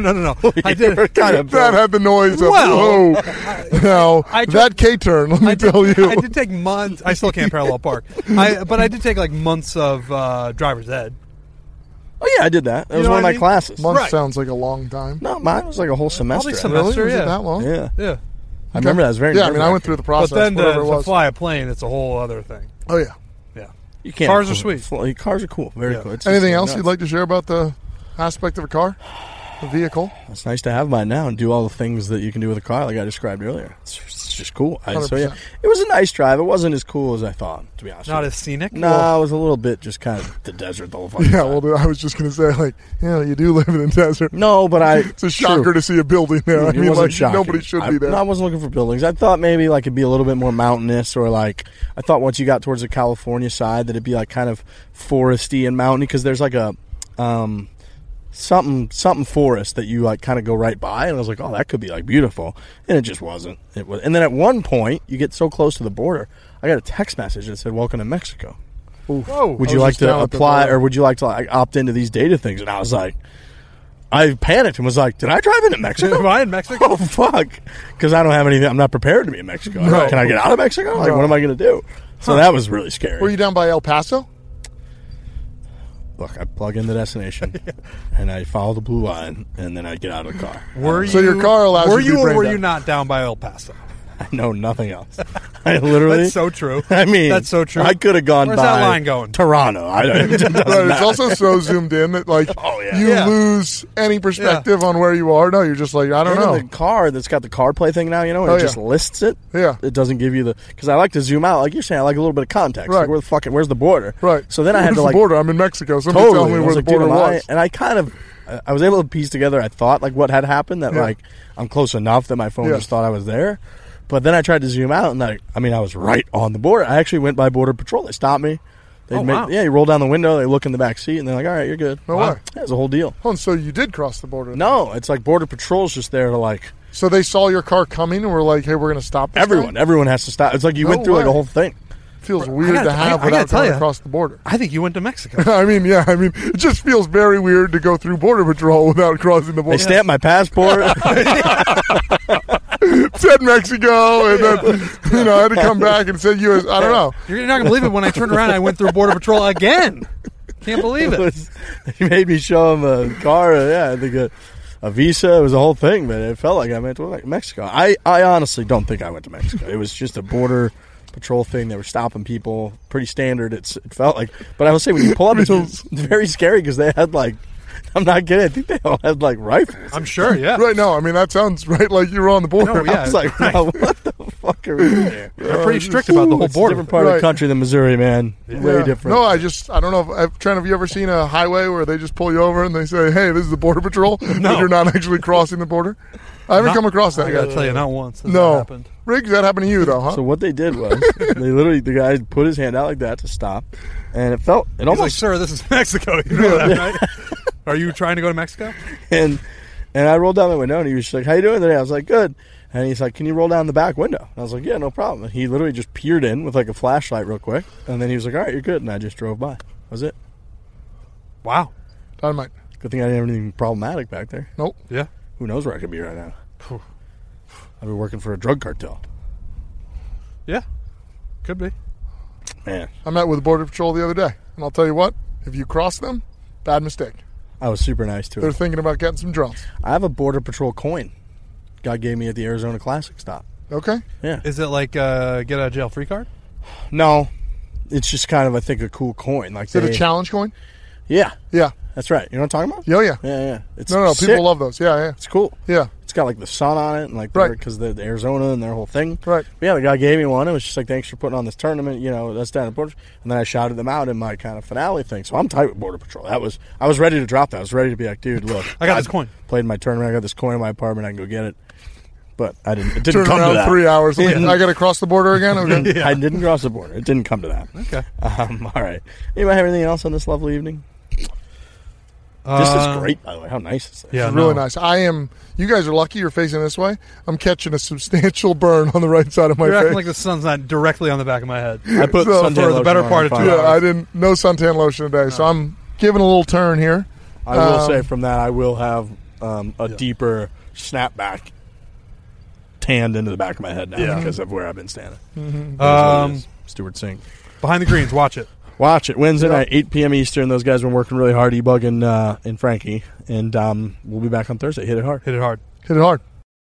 B: I
A: You're
B: did.
A: kind of
D: That had the noise of,
B: Well,
D: whoa. Now,
B: I
D: that K-turn, let me tell you.
B: I did take months. I still can't parallel park. But I did take like months of driver's ed.
A: Oh yeah, I did that. That was
B: know
A: one of
B: what I
A: my
B: mean?
A: classes.
D: Month
B: Right.
D: sounds like a long time.
A: No, mine was like a whole semester.
B: Probably
D: Really?
B: semester.
D: Was it
B: Yeah.
D: that long?
A: Yeah,
B: Yeah.
A: I remember that was very.
D: Yeah, I mean, I
A: nerve-wracking.
D: went through the
B: But
D: process,
B: then
D: whatever it
B: to
D: was.
B: fly a plane, it's a whole other thing.
D: Oh, yeah.
B: Yeah.
A: You can't.
B: Cars are sweet.
A: Cars are cool. Very
B: Yeah.
A: cool. It's
D: Anything
A: just
D: else
A: nuts.
D: you'd like to share about the aspect of a car? A vehicle?
A: It's nice to have mine now and do all the things that you can do with a car, like I described earlier. It's just cool. So
D: 100%.
A: it was a nice drive. It wasn't as cool as I thought, to be honest.
B: Not
A: with
B: as scenic?
A: you. No, it was a little bit just kind of the desert the whole fucking
D: Yeah,
A: time.
D: well, I was just going to say, like, you do live in the desert.
A: No, but
D: It's a shocker to see a building there. I
A: It
D: mean,
A: wasn't
D: like,
A: shocking.
D: nobody should be there.
A: No, I wasn't looking for buildings. I thought maybe like it'd be a little bit more mountainous, or like I thought once you got towards the California side that it'd be like kind of foresty and mountainy, because there's like a something forest that you like kind of go right by, and I was like, oh, that could be like beautiful, and it just wasn't. It was, and then at one point you get so close to the border, I got a text message that said, "Welcome to Mexico.
B: Whoa.
A: Would
D: I
A: you
D: was
A: like
D: just down
A: to
D: at the
A: apply,
D: border.
A: or would you like to like opt into these data things?" And I was like, I panicked and was like, "Did I drive into Mexico?
B: Am I in Mexico?
A: Oh fuck!" Because I don't have anything. I'm not prepared to be in Mexico.
D: No.
A: Can I get out of Mexico? Like,
D: No.
A: what am I going to do? So that was really scary.
D: Were you down by El Paso?
A: Look, I plug in the destination, and I follow the blue line, and then I get out of the car.
B: Were
D: So your car allows
B: were
D: you to be
B: you or
D: brain
B: were
D: dead.
B: you not down by El Paso?
A: I know nothing else. I literally.
B: That's so true.
A: I mean,
B: that's so true.
A: I could have gone
B: Where's
A: by
B: that line going?
A: Toronto. I don't. It doesn't
D: Right, it's
A: matter.
D: also so zoomed in that, like,
A: Oh, yeah.
D: you
B: Yeah.
D: lose any perspective on where you are. No, you're just like, I don't
A: Even
D: know.
A: the car that's got the CarPlay thing now, and
D: Oh,
A: it just
D: yeah.
A: lists it.
D: Yeah.
A: It doesn't give you the, because I like to zoom out, like you're saying. I like a little bit of context.
D: Right.
A: Like, where's the border?
D: Right.
A: So then I had
D: Where's
A: to
D: the
A: like
D: border? I'm in Mexico. Somebody
A: totally.
D: tell me
A: I
D: where
A: was
D: the
A: like, dude,
D: border
A: am I-
D: was.
A: and I kind of, I was able to piece together. I thought like what had happened, that
D: Yeah.
A: like I'm close enough that my phone
D: Yeah.
A: just thought I was there. But then I tried to zoom out, and I was right on the border. I actually went by Border Patrol. They stopped me.
B: Oh, wow.
A: Yeah, you roll down the window. They look in the back seat, and they're like, "All right, you're good."
D: No
B: Wow.
D: way.
A: Yeah, it's a whole deal.
D: Oh, and so you did cross the border.
A: No, it's like Border Patrol's just there to like
D: So they saw your car coming and were like, hey, we're going to stop this
A: everyone.
D: guy?
A: Everyone has to stop. It's like you
D: No
A: went through like
D: way.
A: a whole thing.
D: Feels weird
B: gotta-
D: to have
B: I gotta
D: without
B: tell
D: going
B: ya.
D: across the border.
B: I think you went to Mexico.
D: I mean, it just feels very weird to go through Border Patrol without crossing the border.
A: They stamped my passport.
D: Said Mexico, and then, I had to come back and say U.S. I don't know.
B: You're not gonna believe it. When I turned around, I went through Border Patrol again. Can't believe it.
A: They made me show him a car. I think a visa. It was a whole thing, but it felt like I went to Mexico. I honestly don't think I went to Mexico. It was just a Border Patrol thing. They were stopping people. Pretty standard. It felt like. But I will say, when you pull up, it's very scary because they had like. I'm not kidding. I think they all had like rifles.
B: I'm sure. Yeah.
D: Right, no, I mean, that sounds right like you were on the border.
B: No, yeah.
A: I was like, wow, what the fuck are we doing here?
B: They're pretty strict about the whole
A: It's a
B: border.
A: different part of
D: Right.
A: the country than Missouri, man. Way
D: Yeah.
A: different.
D: No, I don't know. Trent, have you ever seen a highway where they just pull you over and they say, hey, this is the Border Patrol, but you're not actually crossing the border? I haven't come across that
B: I
D: yet.
B: gotta tell you, not once. Has
D: No.
B: that happened.
D: Riggs, that happened to you, though, huh?
A: So what they did was the guy put his hand out like that to stop, and it
B: He's like,
A: almost
B: sir, this is Mexico. You know that, right? Are you trying to go to Mexico?
A: and I rolled down the window, and he was just like, "How you doing today?" I was like, "Good." And he's like, "Can you roll down the back window?" And I was like, "Yeah, no problem." And he literally just peered in with like a flashlight real quick, and then he was like, "All right, you're good." And I just drove by. That was it.
B: Wow.
D: Dynamite.
A: Good thing I didn't have anything problematic back there.
D: Nope.
B: Yeah.
A: Who knows where I could be right now? I'd be working for a drug cartel.
B: Yeah. Could be.
A: Man,
D: I met with Border Patrol the other day, and I'll tell you what, if you cross them, bad mistake.
A: I was super nice to
D: They're
A: him.
D: thinking about getting some drones.
A: I have a Border Patrol coin. God gave me at the Arizona Classic stop.
D: Okay?
A: Yeah.
B: Is it like get out of jail free card?
A: No, it's just kind of, I think, a cool coin. Like
D: Is it a challenge coin?
A: Yeah,
D: Yeah.
A: that's right. You know what I'm talking about?
D: Yeah, yeah.
A: Yeah. It's
D: No,
A: sick.
D: people love those. Yeah,
A: It's cool.
D: yeah.
A: It's got like the sun on it, and like
D: Right.
A: because the Arizona and their whole thing.
D: Right.
A: But yeah, the guy gave me one. It was just like, thanks for putting on this tournament. That's down at Border. And then I shouted them out in my kind of finale thing. So I'm tight with Border Patrol. I was ready to drop that. I was ready to be like, dude, look,
B: I got this coin.
A: Played in my tournament. I got this coin in my apartment. I can go get it. But I didn't. It didn't
D: Turn
A: come to
D: around
A: that.
D: 3 hours. Okay, I got to cross the border again? Okay.
A: I didn't cross the border. It didn't come to that.
B: Okay.
A: All right. Anybody have anything else on this lovely evening? This is great, by the way. How nice is this?
B: Yeah,
D: It's really
B: no.
D: nice. You guys are lucky you're facing this way. I'm catching a substantial burn on the right side of my
B: You're
D: face.
B: acting like the sun's not directly on the back of my head.
A: I put
D: So,
A: suntan
B: for the
A: lotion
B: better
A: on,
B: part of
A: I'm
B: 2
A: fine.
B: hours.
D: I didn't. No suntan lotion today, so I'm giving a little turn here.
A: I will
D: Um,
A: say from that, I will have a deeper snapback tanned into the back of my head now because of where I've been standing. Stuart Sink.
B: Behind the greens, watch it.
A: Watch it. Wednesday night, 8 p.m. Eastern. Those guys have been working really hard, E-Bug and Frankie. And we'll be back on Thursday. Hit it hard.
B: Hit it hard.
D: Hit it hard.